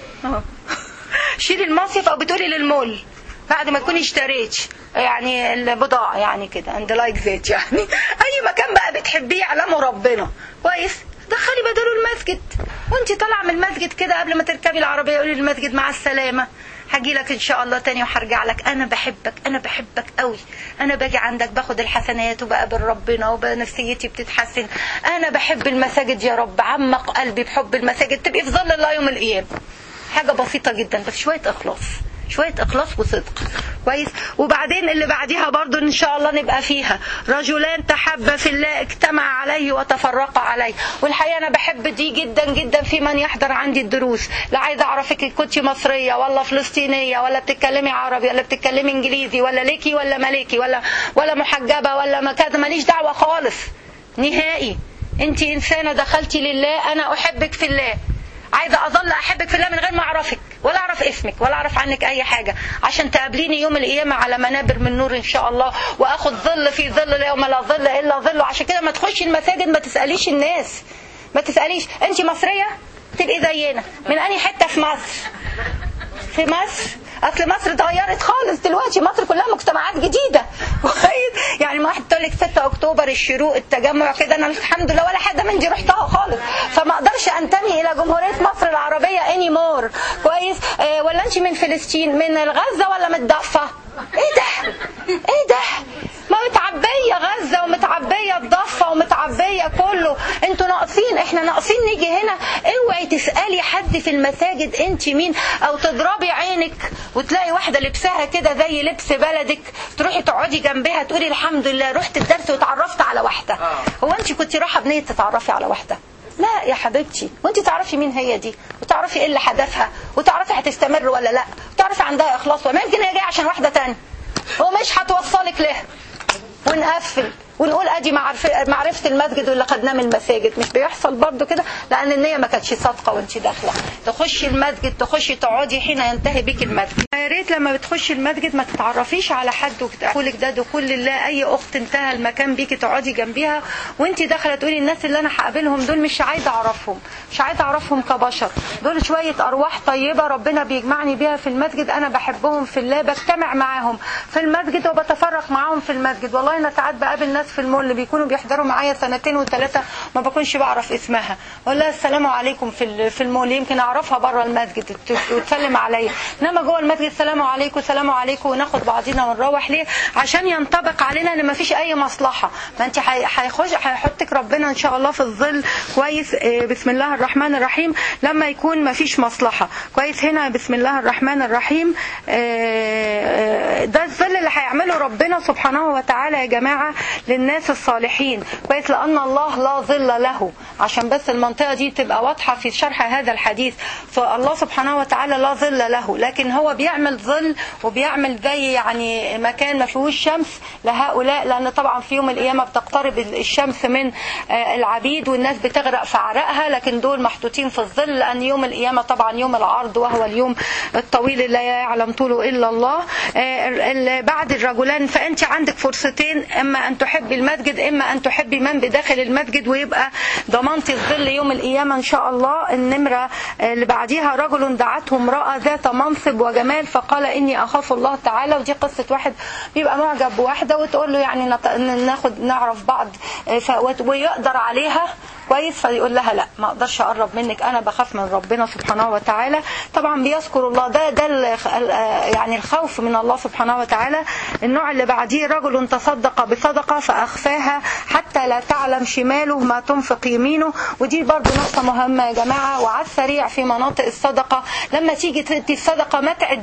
شيلي المصيف او بتقولي للمول بعد ما تكوني اشتريتي يعني البضاعه يعني كده عند لايك ذات، يعني اي مكان بقى بتحبيه يعلمه ربنا. كويس؟ دخلي بداله المسجد، وانت طالعه من المسجد كده قبل ما تركبي العربيه قولي للمسجد مع السلامه، هجي لك ان شاء الله تاني وهرجع لك، انا بحبك، انا بحبك قوي، انا باجي عندك باخد الحسنات وبقابل ربنا ونفسيتي بتتحسن، انا بحب المساجد يا رب، عمق قلبي بحب المساجد، تبقي في ظل الله يوم القيامه. حاجه بسيطه جدا بس شويه اخلاص، شوية إخلاص وصدق. كويس؟ وبعدين اللي بعديها برضو إن شاء الله نبقى فيها رجلان تحبا في الله اجتمع عليه وتفرقا عليه. والحقيقة أنا بحب دي جدا جدا في من يحضر عندي الدروس. لا عايزة أعرفك كنت مصرية ولا فلسطينية ولا بتتكلمي عربي ولا بتتكلمي إنجليزي ولا ليكي ولا مالكي ولا محجبة ولا ما كذا، ماليش دعوة خالص نهائي. أنت إنسانة دخلتي لله، أنا أحبك في الله، عايزة أظل أحبك في الله من غير ما أعرفك ولا أعرف اسمك ولا أعرف عنك أي حاجة، عشان تقابليني يوم القيامة على منابر من نور إن شاء الله، وأخذ ظل في ظل يوم لا ظل إلا ظله. عشان كده ما تخشي المساجد ما تسأليش الناس، ما تسأليش أنت مصرية تبقي زينا من أي حتة في مصر. في مصر اصل مصر اتغيرت خالص دلوقتي، مصر كلها مجتمعات جديده. يعني ما واحد تقول لك 6 اكتوبر الشروق التجمع كده، انا الحمد لله ولا حاجه من دي رحتها خالص، فما اقدرش انتمي الى جمهوريه مصر العربيه اني مور. كويس؟ ولا انت من فلسطين، من غزه ولا من الضفه؟ ايه ده؟ ايه ده؟ ما متعبيه غزه ومتعبيه الضفه ومتعبيه كله، انتوا ناقصين، احنا ناقصين نيجي هنا. اوعي تسالي حد في المساجد انت مين، او تضربي عينك وتلاقي واحده لبسها كده زي لبس بلدك تروحي تقعدي جنبها تقولي الحمد لله رحت الدرس وتعرفت على واحده. هو انت كنت رايحه بنيه تتعرفي على واحده؟ لا يا حبيبتي، وانت تعرفي مين هي دي، وتعرفي ايه اللي هدفها، وتعرفي هتستمر ولا لا، وتعرفي عندها اخلاص، وما يمكن هي جايه عشان واحده تانية ومش هتوصلك لها. ونقفل ونقول ادي معرفه المسجد واللي خدناه من المساجد. مش بيحصل برضو كده؟ لان النيه ما كانتش صادقه وانت داخله. تخشي المسجد، تخشي تقعدي حين ينتهي بيك المسجد. يا ريت لما بتخشي المسجد ما تتعرفيش على حد وتقولك ده دخول لله. اي اخت انتهى المكان بيكي تقعدي جنبيها وانت داخله تقولي الناس اللي انا هقابلهم دول مش عايزه اعرفهم، مش عايزه اعرفهم كبشر، دول شويه ارواح طيبه ربنا بيجمعني بيها في المسجد، انا بحبهم في الله، بجتمع معاهم في المسجد وبتفرق معاهم في المسجد. والله انا ساعات بقابل ناس في المول اللي بيكونوا بيحضروا معايا 2 و3 ما بكونش بعرف اسمها، اقول لها السلام عليكم في المول، يمكن اعرفها بره المسجد وتسلم عليا، انما جوه المسجد السلام عليكم السلام عليكم وناخد بعضينا ونروح. ليه؟ عشان ينطبق علينا ان ما فيش اي مصلحه. ما انت هيحطك ربنا ان شاء الله في الظل كويس. بسم الله الرحمن الرحيم لما يكون ما فيش مصلحه كويس. هنا بسم الله الرحمن الرحيم ده الظل اللي هيعمله ربنا سبحانه وتعالى يا جماعه للناس الصالحين كويس، لان الله لا ظل له. عشان بس المنطقه دي تبقى واضحه في شرح هذا الحديث، فالله سبحانه وتعالى لا ظل له، لكن هو بيعمل ظل وبيعمل زي يعني مكان ما فيهوش شمس لهؤلاء، لان طبعا في يوم القيامه بتقترب الشمس من العبيد والناس بتغرق في عرقها، لكن دول محطوطين في الظل لان يوم القيامه طبعا يوم العرض وهو اليوم الطويل اللي لا يعلم طوله الا الله. بعد الرجلان فانت عندك فرصتين، اما ان تحبي المسجد اما ان تحبي من بداخل المسجد، ويبقى ضمانتي الظل يوم القيامه ان شاء الله. النمره اللي بعديها رجل دعته امراه ذات منصب وجمال فقال اني اخاف الله تعالى، ودي قصه واحد بيبقى معجب بواحده وتقول له يعني نعرف بعض ويقدر عليها كويس، فيقول لها لا ما اقدرش اقرب منك، انا بخاف من ربنا سبحانه وتعالى. طبعا بيذكر الله، ده يعني الخوف من الله سبحانه وتعالى. النوع اللي بعديه رجل تصدق بصدقه فاخفاها حتى لا تعلم شماله ما تنفق يمينه، ودي برضو نقطه مهمه يا جماعه. وعلى السريع في مناطق الصدقه لما تيجي تدي الصدقه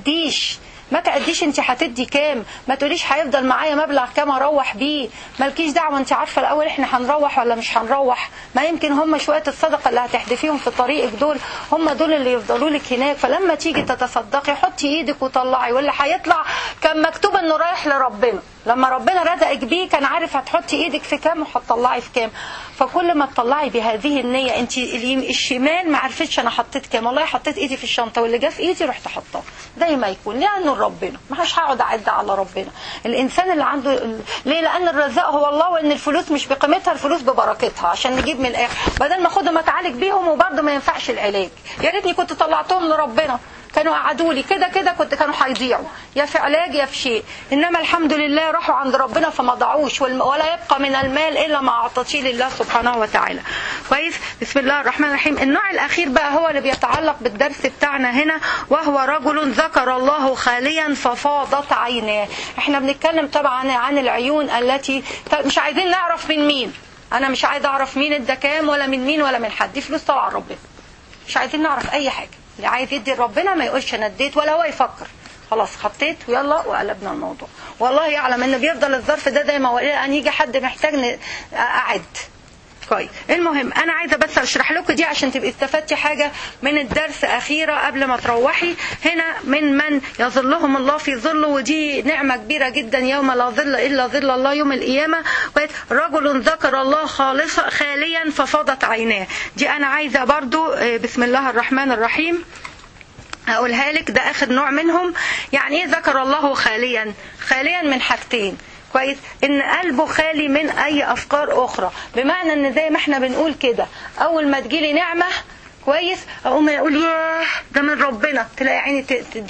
ما تعديش انت هتدي كام، ما تقوليش هيفضل معايا مبلغ كام اروح بيه، مالكيش دعوه انت عارفه الاول احنا هنروح ولا مش هنروح. ما يمكن هم شويه الصدقه اللي هتحدفيهم في طريقك هم دول اللي يفضلوا لك هناك. فلما تيجي تتصدقي حطي ايدك وطلعي، واللي هيطلع كان مكتوب انه رايح لربنا، لما ربنا رزقك بيه كان عارف هتحطي ايدك في كام وهتطلعي في كام. فكل ما تطلعي بهذه النيه، انت الشمال ما عرفتش انا حطيت كام، والله حطيت ايدي في الشنطه واللي جه في ايدي رحت حطاه، زي ما يكون، لانه ربنا مش هقعد اعد على ربنا. الانسان اللي عنده ليه؟ لان الرزاق هو الله، وان الفلوس مش بقيمتها، الفلوس ببركتها، عشان نجيب من الاخر بدل ما اخدهم اتعالج بيهم وبرضه ما ينفعش العلاج. يا ريتني كنت طلعتهم لربنا، كانوا قعدوا لي كده كانوا هيضيعوا يا في علاج يا في شيء. انما الحمد لله راحوا عند ربنا فما ضاعوش، ولا يبقى من المال الا ما اعطتيه لله سبحانه وتعالى كويس. بسم الله الرحمن الرحيم. النوع الاخير بقى هو اللي بيتعلق بالدرس بتاعنا هنا، وهو رجل ذكر الله خاليا ففاضت عيناه. احنا بنتكلم طبعا عن العيون التي مش عايزين نعرف من مين، انا مش عايز اعرف مين ادى كام ولا من مين ولا من حد، دي فلوس طبعا ربنا، مش عايزين نعرف اي حاجه. اللي عايز يدي ربنا ما يقولش انا اديت، ولا هو يفكر خلاص حطيت ويلا وقلبنا الموضوع. والله يعلم ان بيفضل الظرف ده زي ما هو، ان يجي حد محتاج اعد كويس. المهم انا عايزه بس اشرح لكم دي عشان تبقي استفدتي حاجه من الدرس اخيره قبل ما تروحي. هنا من يظلهم الله في ظله، ودي نعمه كبيره جدا، يوم لا ظل الا ظل الله يوم القيامه. رجل ذكر الله خاليا ففاضت عيناه، دي انا عايزه برضو بسم الله الرحمن الرحيم اقولها لك. ده اخر نوع منهم. يعني ايه ذكر الله خاليا؟ خاليا من حاجتين كويس، ان قلبه خالي من اي افكار اخرى، بمعنى ان زي ما احنا بنقول كده، اول ما تجيلي نعمه كويس اقوم اقول ياه ده من ربنا، تلاقي عيني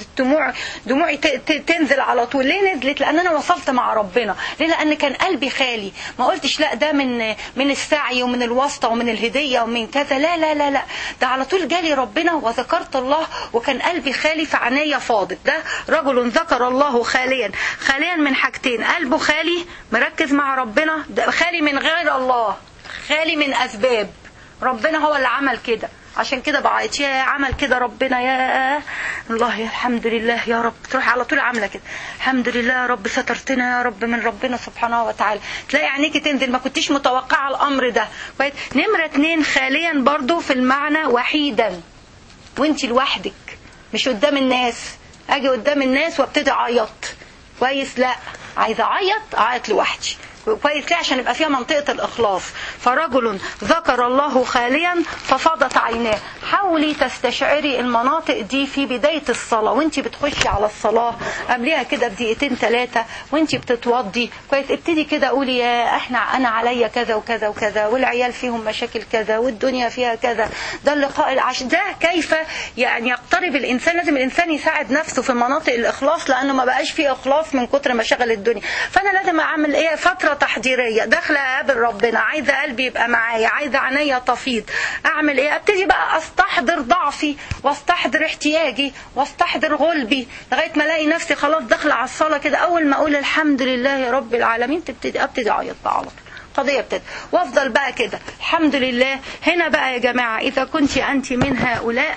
دموعي تنزل على طول. ليه نزلت؟ لان انا وصلت مع ربنا. ليه؟ لان كان قلبي خالي، ما قلتش لا ده من السعي ومن الواسطه ومن الهديه ومن كذا، لا لا لا لا، ده على طول جالي ربنا وذكرت الله وكان قلبي خالي فعينيا فاضت. ده رجل ذكر الله خاليا من حاجتين، قلبه خالي مركز مع ربنا، خالي من غير الله، خالي من اسباب، ربنا هو اللي عمل كده. عشان كده بعيط يا عمل كده ربنا، يا الله يا الحمد لله يا رب، تروح على طول عامله كده الحمد لله يا رب سترتنا يا رب من ربنا سبحانه وتعالى، تلاقي عينيكي تنزل ما كنتيش متوقعه الامر ده. نمره 2 خاليا برضو في المعنى وحيدا، وانت لوحدك مش قدام الناس، اجي قدام الناس وابتدي اعيط كويس، لا عايزه اعيط لوحدي كويس. ليه؟ عشان يبقى فيها منطقة الإخلاص. فرجل ذكر الله خاليا ففاضت عيناه حاولي تستشعري المناطق دي في بداية الصلاة وانت بتخشي على الصلاة، قبلها كده بدقيقتين 3 وانت بتتوضي كويس. ابتدي كده قولي يا انا عليا كذا وكذا وكذا، والعيال فيهم مشاكل كذا، والدنيا فيها كذا. ده اللقاء ده كيف يعني يقترب الانسان. لازم الانسان يساعد نفسه في مناطق الاخلاص، لانه ما بقاش فيه اخلاص من كتر مشاغل الدنيا. فانا لازم اعمل ايه؟ فترة تحضيرية، داخله اقابل ربنا، عايزه قلبي يبقى معايا، عايزه عينيا تفيض. اعمل ايه؟ ابتدي بقى استحضر ضعفي واستحضر احتياجي واستحضر غلبي لغايه ما الاقي نفسي خلاص داخله على الصلاه كده. اول ما اقول الحمد لله يا رب العالمين ابتدي اعيط بقى على طول. قضيه ابتدي وافضل بقى كده الحمد لله. هنا بقى يا جماعه اذا كنت انت من هؤلاء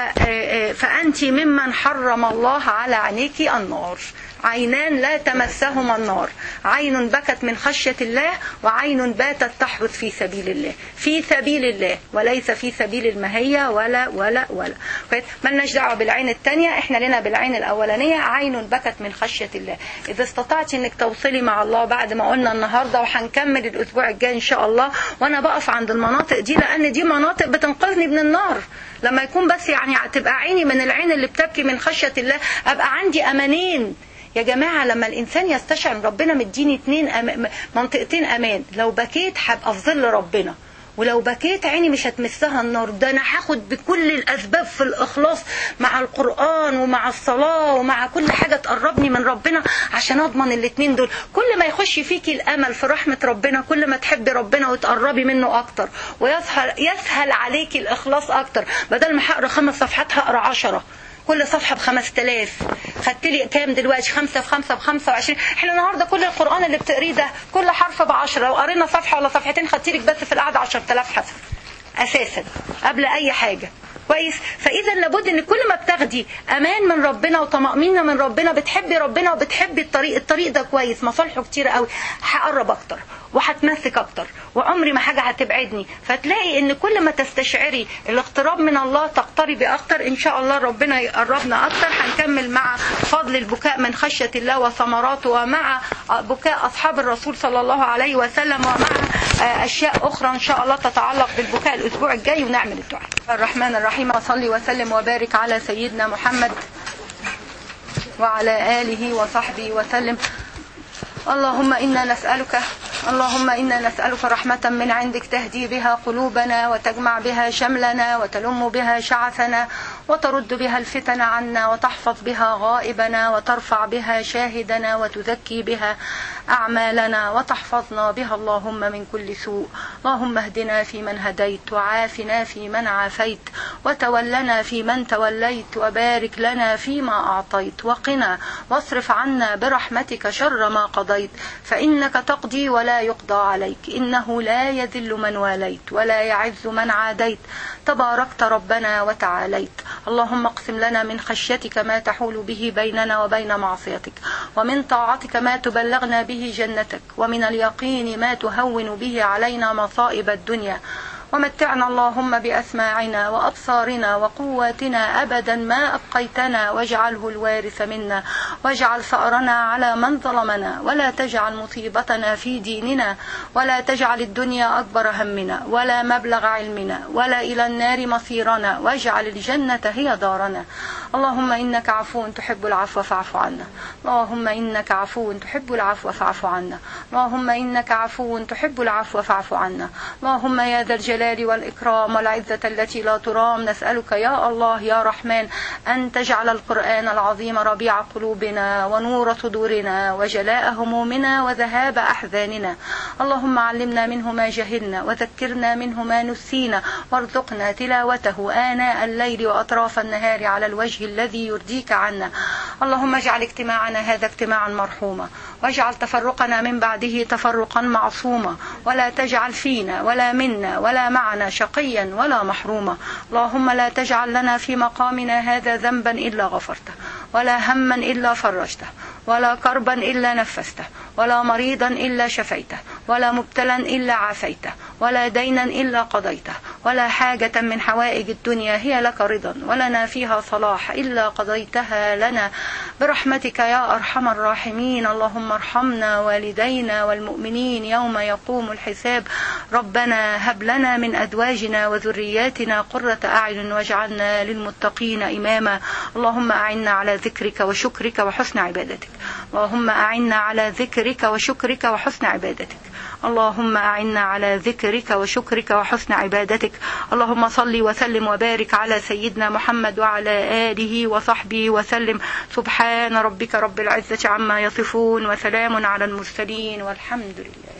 فانت ممن حرم الله على عينيك النار. عينان لا تمسهما النار، عين بكت من خشية الله، وعين باتت تحرث في سبيل الله. في سبيل الله وليس في سبيل المهية ولا ولا ولا. ملناش دعوة بالعين الثانية، احنا لنا بالعين الأولانية، عين بكت من خشية الله. إذا استطعتي انك توصلي مع الله بعد ما قلنا النهاردة، وهنكمل الأسبوع الجاي إن شاء الله، وأنا بقف عند المناطق دي لأن دي مناطق بتنقذني من النار. لما يكون بس يعني تبقى عيني من العين اللي بتبكي من خشية الله، أبقى عندي أمانين يا جماعة. لما الإنسان يستشعر ربنا مديني منطقتين أمان، لو بكيت هبقى في ظل ربنا، ولو بكيت عيني مش هتمسها النار. ده أنا هاخد بكل الأسباب في الإخلاص مع القرآن ومع الصلاة ومع كل حاجة تقربني من ربنا عشان أضمن الاتنين دول. كل ما يخش فيكي الأمل في رحمة ربنا، كل ما تحبي ربنا وتقربي منه أكتر، ويسهل عليكي الإخلاص أكتر. بدل ما هقرأ 5 صفحات هقرأ 10، كل صفحة ب5000. خدت لي كام دلوقتي؟ 5 في 5 ب25. احنا النهاردة كل القرآن اللي بتقريه ده كل حرف ب10، لو قرينا صفحة ولا صفحتين خدت لك بس في القعدة 10000 حسنة أساسا قبل أي حاجة. كويس. فإذا لابد ان كل ما بتاخدي امان من ربنا وطمأنينة من ربنا، بتحبي ربنا وبتحبي الطريق ده كويس، مصالحه كتير قوي، هقرب اكتر وهتمسك اكتر، وعمري ما حاجة هتبعدني. فتلاقي ان كل ما تستشعري الاقتراب من الله تقتربي اكتر ان شاء الله، ربنا يقربنا اكتر. هنكمل مع فضل البكاء من خشية الله وثمراته، ومع بكاء اصحاب الرسول صلى الله عليه وسلم، ومع اشياء اخرى ان شاء الله تتعلق بالبكاء الاسبوع الجاي، ونعمل الدعاء. الرحمن الرحيم. صلي وسلم وبارك على سيدنا محمد وعلى آله وصحبه وسلم. اللهم إنا نسألك رحمة من عندك تهدي بها قلوبنا، وتجمع بها شملنا، وتلم بها شعثنا، وترد بها الفتن عنا، وتحفظ بها غائبنا، وترفع بها شاهدنا، وتزكي بها أعمالنا، وتحفظنا بها اللهم من كل سوء. اللهم اهدنا فيمن هديت، وعافنا فيمن عافيت، وتولنا فيمن توليت، وبارك لنا فيما أعطيت، وقنا واصرف عنا برحمتك شر ما قضيت، فإنك تقضي ولا يقضى عليك، إنه لا يذل من واليت ولا يعز من عاديت، تباركت ربنا وتعاليت. اللهم اقسم لنا من خشيتك ما تحول به بيننا وبين معصيتك، ومن طاعتك ما تبلغنا به جنتك، ومن اليقين ما تهون به علينا مصائب الدنيا، ومتعنا اللهم بأسماعنا وأبصارنا وقواتنا أبدا ما أبقيتنا، واجعله الوارث منا، واجعل ثأرنا على من ظلمنا، ولا تجعل مصيبتنا في ديننا، ولا تجعل الدنيا أكبر همنا ولا مبلغ علمنا، ولا إلى النار مصيرنا، واجعل الجنة هي دارنا. اللهم إنك عفو تحب العفو فاعف عنا، اللهم إنك عفو تحب العفو فاعف عنا، اللهم إنك عفو تحب العفو فاعف عنا. اللهم يا ذا الجلال والإكرام والعزة التي لا ترام، نسألك يا الله يا رحمن أن تجعل القرآن العظيم ربيع قلوبنا، ونور صدورنا، وجلاء همومنا، وذهاب أحزاننا. اللهم علمنا منه ما جهلنا، وذكرنا منه ما نسينا، وارزقنا تلاوته آناء الليل وأطراف النهار على الوجه الذي يرضيك عنا. اللهم اجعل اجتماعنا هذا اجتماعا مرحوما، واجعل تفرقنا من بعده تفرقا معصوما، ولا تجعل فينا ولا منا ولا معنا شقيا ولا محروما. اللهم لا تجعل لنا في مقامنا هذا ذنبا إلا غفرته، ولا هما إلا فرجته، ولا كربا إلا نفسته، ولا مريضا إلا شفيته، ولا مبتلا إلا عافيته، ولا دينا إلا قضيته، ولا حاجة من حوائج الدنيا هي لك رضا ولنا فيها صلاح إلا قضيتها لنا برحمتك يا أرحم الراحمين. اللهم ارحمنا والدينا والمؤمنين يوم يقوم الحساب. ربنا هب لنا من أزواجنا وذرياتنا قرة أعين واجعلنا للمتقين إماما. اللهم أعنا على ذكرك وشكرك وحسن عبادتك. اللهم أعنا على ذكرك وشكرك وحسن عبادتك. اللهم أعنا على ذكرك وشكرك وحسن عبادتك. اللهم صل وسلم وبارك على سيدنا محمد وعلى آله وصحبه وسلم. سبحان ربك رب العزة عما يصفون وسلام على المرسلين والحمد لله.